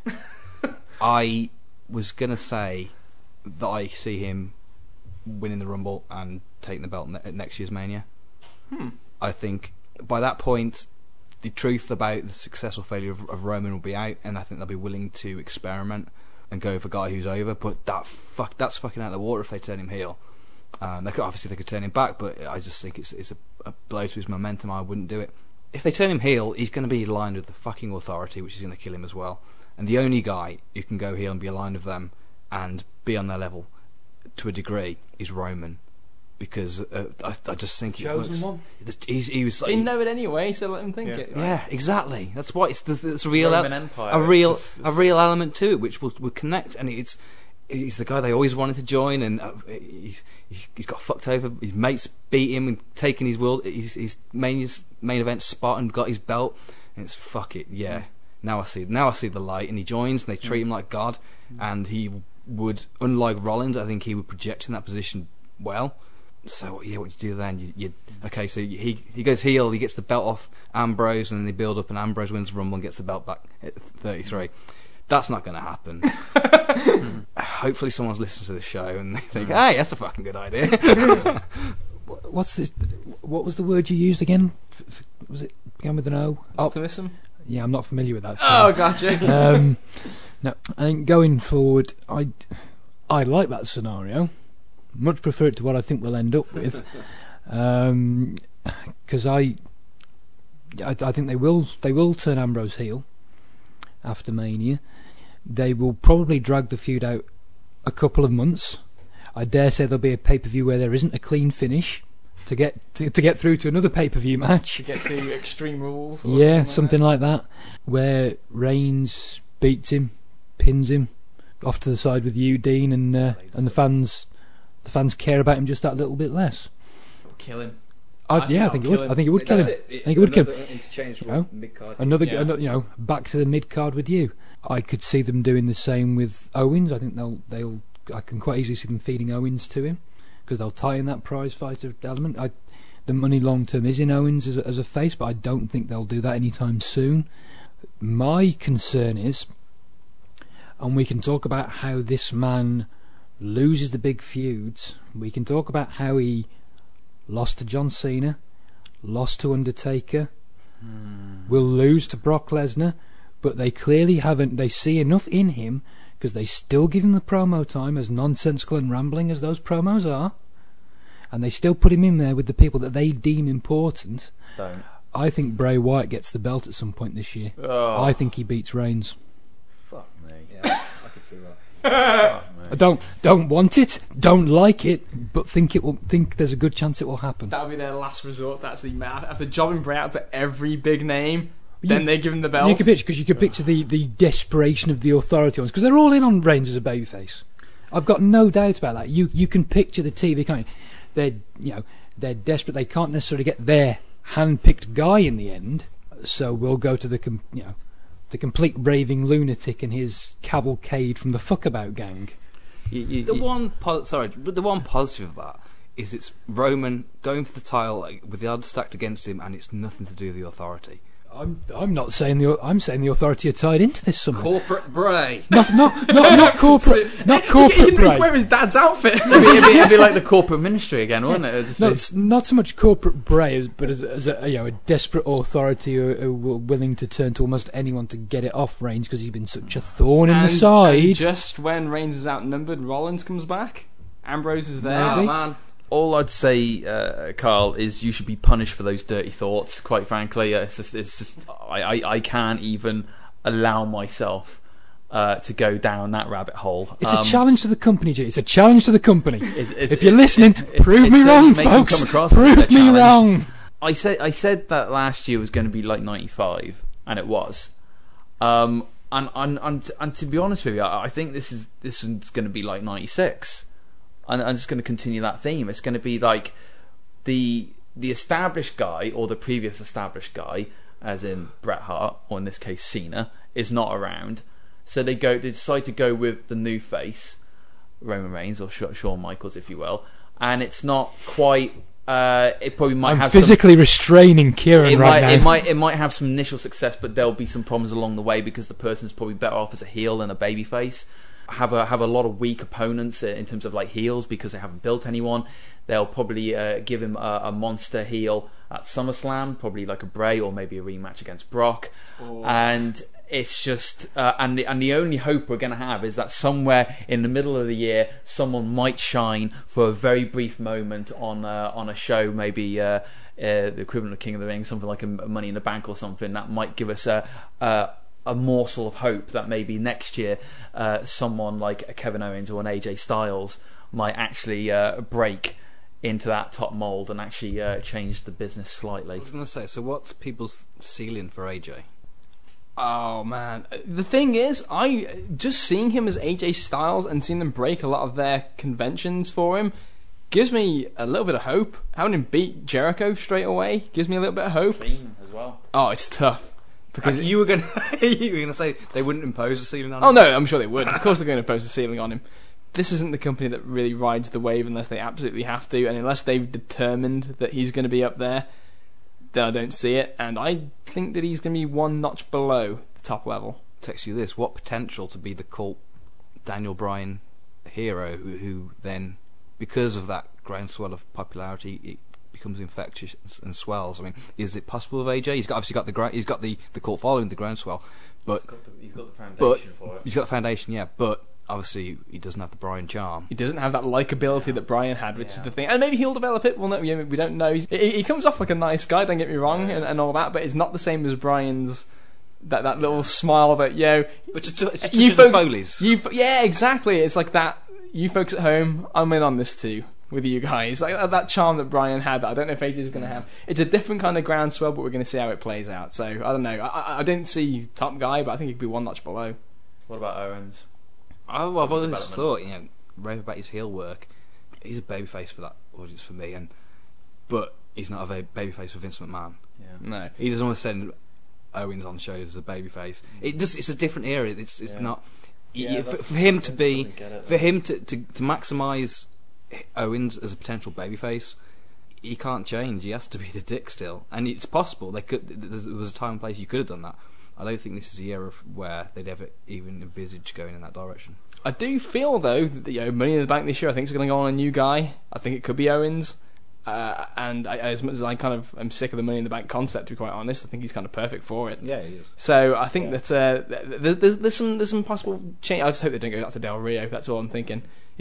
I was gonna say that I see him winning the Rumble and taking the belt ne- at next year's Mania. Hmm. I think by that point, the truth about the success or failure of, of Roman will be out, and I think they'll be willing to experiment and go for a guy who's over. But that fuck, that's fucking out of the water if they turn him heel. Um, they could, obviously they could turn him back, but I just think it's it's a, a blow to his momentum. I wouldn't do it. If they turn him heel, he's going to be aligned with the fucking Authority, which is going to kill him as well. And the only guy who can go heel and be aligned with them and be on their level to a degree is Roman. Because uh, I, I just think it Chosen works. one. He's, he was like, He didn't know it anyway, so let him think Yeah. it. Right? yeah, exactly. That's why it's the, it's a real Roman el- Empire, a it's real just- a real element to it, which will, will connect. And it's he's the guy they always wanted to join, and uh, he's he's he's got fucked over. His mates beat him and taken his world his his main main event spot and got his belt. And it's fuck it, yeah. Mm. Now I see now I see the light, and he joins, and they treat mm. him like God. Mm. And he would, unlike Rollins, I think he would project in that position well. So yeah, what do you do then? You, you okay? So he he goes heel, he gets the belt off Ambrose, and then they build up, and Ambrose wins the Rumble and gets the belt back at thirty-three. That's not going to happen. Hopefully, someone's listening to this show and they think, "Hey, that's a fucking good idea." What's this? What was the word you used again? Was it began with an O? Optimism. Yeah, I'm not familiar with that. Oh, gotcha. um, no, I think going forward, I I like that scenario. Much prefer it to what I think we'll end up with, because um, I, I, I think they will they will turn Ambrose heel after Mania. They will probably drag the feud out a couple of months. I dare say there'll be a pay per view where there isn't a clean finish to get to, to get through to another pay per view match. To get to Extreme Rules. Or Yeah, something, something like like that, where Reigns beats him, pins him, off to the side with you, Dean, and uh, and the fans. The fans care about him just that little bit less. that. Kill him. I'd, I yeah, I think think it I'll would. kill him. I think it would kill him. I think it would kill him. Interchangeable You know? mid-card. Another, Yeah. ano- you know, back to the mid card with you. I could see them doing the same with Owens. I think they'll, they'll. I can quite easily see them feeding Owens to him because they'll tie in that prize fighter element. I, the money long term is in Owens as a, as a face, but I don't think they'll do that anytime soon. My concern is, and we can talk about how this man loses the big feuds. We can talk about how he lost to John Cena, lost to Undertaker, mm. will lose to Brock Lesnar, but they clearly haven't. They see enough in him because they still give him the promo time, as nonsensical and rambling as those promos are. and they still put him in there with the people that they deem important, Don't. I think Bray Wyatt gets the belt at some point this year. Oh, I think he beats Reigns. fuck me. Yeah, I could see that. Fuck me. I don't don't want it, don't like it, but think it will. Think there's a good chance it will happen. That'll be their last resort to actually ma- after jobbing Bray out to every big name. You- Then they give him the belt. You can picture because you can picture the, the desperation of the authority ones because they're all in on Reigns as a babyface. I've got no doubt about that. You you can picture the T V, can't you? They're you know they're desperate. They can't necessarily get their hand-picked guy in the end, so we'll go to the com- you know the complete raving lunatic and his cavalcade from the Fuckabout gang. You, you, the one po- sorry, but the one positive of that is it's Roman going for the title like, with the odds stacked against him, and it's nothing to do with the authority. I'm I'm not saying the I'm saying the authority are tied into this somehow. Corporate Bray. Not not not, not corporate not corporate He'd Bray. wear his dad's outfit. it'd, be, it'd, be, it'd be like the corporate ministry again, wouldn't it? It'd just No, be- it's not so much corporate Bray, as, but as, as a you know a desperate authority who, who were willing to turn to almost anyone to get it off Reigns because he's been such a thorn in and, the side. and just when Reigns is outnumbered, Rollins comes back. Ambrose is there. Maybe. Ah, man. all I'd say, uh, Carl, is you should be punished for those dirty thoughts. Quite frankly, it's just, it's just I, I, I can't even allow myself uh, to go down that rabbit hole. It's Um, a challenge to the company, G. It's a challenge to the company. it's- it's- if you're it- listening, it- it- prove it me certainly wrong, makes them folks. come across as a Prove me challenge. wrong. I said I said that last year was going to be like ninety-five, and it was. Um, and and and, and to be honest with you, I, I think this is this one's going to be like ninety-six, and I'm just going to continue that theme. It's going to be like the the established guy or the previous established guy, as in Bret Hart, or in this case Cena, is not around. So they go, they decide to go with the new face, Roman Reigns or Shawn Michaels, if you will, and it's not quite. Uh, it probably might I'm have physically restraining some, Kieran it right might, now. It might it might have some initial success, but there'll be some problems along the way because the person's probably better off as a heel than a babyface. Have a have a lot of weak opponents in terms of like heels because they haven't built anyone. They'll probably uh, give him a, a monster heel at SummerSlam, probably like a Bray or maybe a rematch against Brock. Oh. And it's just uh, and the and the only hope we're going to have is that somewhere in the middle of the year someone might shine for a very brief moment on uh, on a show, maybe uh, uh, the equivalent of King of the Ring, something like a Money in the Bank or something that might give us a. a a morsel of hope that maybe next year uh, someone like a Kevin Owens or an A J Styles might actually uh, break into that top mould and actually uh, change the business slightly. I was going to say, so what's people's ceiling for A J? Oh man, the thing is, I just seeing him as A J Styles and seeing them break a lot of their conventions for him gives me a little bit of hope. Having him beat Jericho straight away gives me a little bit of hope. Clean as well. Oh, it's tough because you were going to you were going to say they wouldn't impose a ceiling on oh him? no, I'm sure they would. Of course, they're going to impose a ceiling on him. This isn't the company that really rides the wave unless they absolutely have to, and unless they've determined that he's going to be up there, then I don't see it. And I think that he's going to be one notch below the top level. Text you this: what potential to be the cult Daniel Bryan hero who, who then, because of that groundswell of popularity, it becomes infectious and swells. I mean, is it possible with A J? He's got obviously got the gra- he's got the, the cult following, the groundswell, but He's got the, he's got the foundation but for it. he's got the foundation, yeah. But obviously, he doesn't have the Bryan charm. He doesn't have that likability that Bryan had, which is Yeah. the thing. And maybe he'll develop it. Well, no, yeah, we don't know. He's, he, he comes off like a nice guy. Don't get me wrong, and, and all that. But it's not the same as Bryan's. That that little smile that yo, But it's just, it's just you the folk- Foley's. you fo- yeah, exactly. It's like that. You folks at home, I'm in on this too with you guys. Like that, that charm that Bryan had. That I don't know if A J is going to have. It's a different kind of groundswell, but we're going to see how it plays out. So I don't know. I, I, I didn't see top guy, but I think he could be one notch below. What about Owens? I, I've always Development. thought, you know, rave about his heel work. He's a babyface for that audience for me, and but he's not a va- babyface for Vince McMahon. Yeah. No. He doesn't want to send Owens on shows as a babyface. It just it's a different era. It's it's Yeah. not Yeah, y- for, that's- for him to Vince be doesn't get it, for though. him to, to, to maximise Owens as a potential babyface. He can't change. He has to be the dick still, and it's possible. They could. There was a time and place you could have done that. I don't think this is the era of where they'd ever even envisage going in that direction. I do feel though that you know, Money in the Bank this year, I think it's going to go on a new guy. I think it could be Owens. Uh, and I, as much as I kind of am sick of the Money in the Bank concept, to be quite honest, I think he's kind of perfect for it. Yeah, he is. So I think that uh, th- th- there's, there's some there's some possible change. I just hope they don't go back to Del Rio. That's all I'm thinking.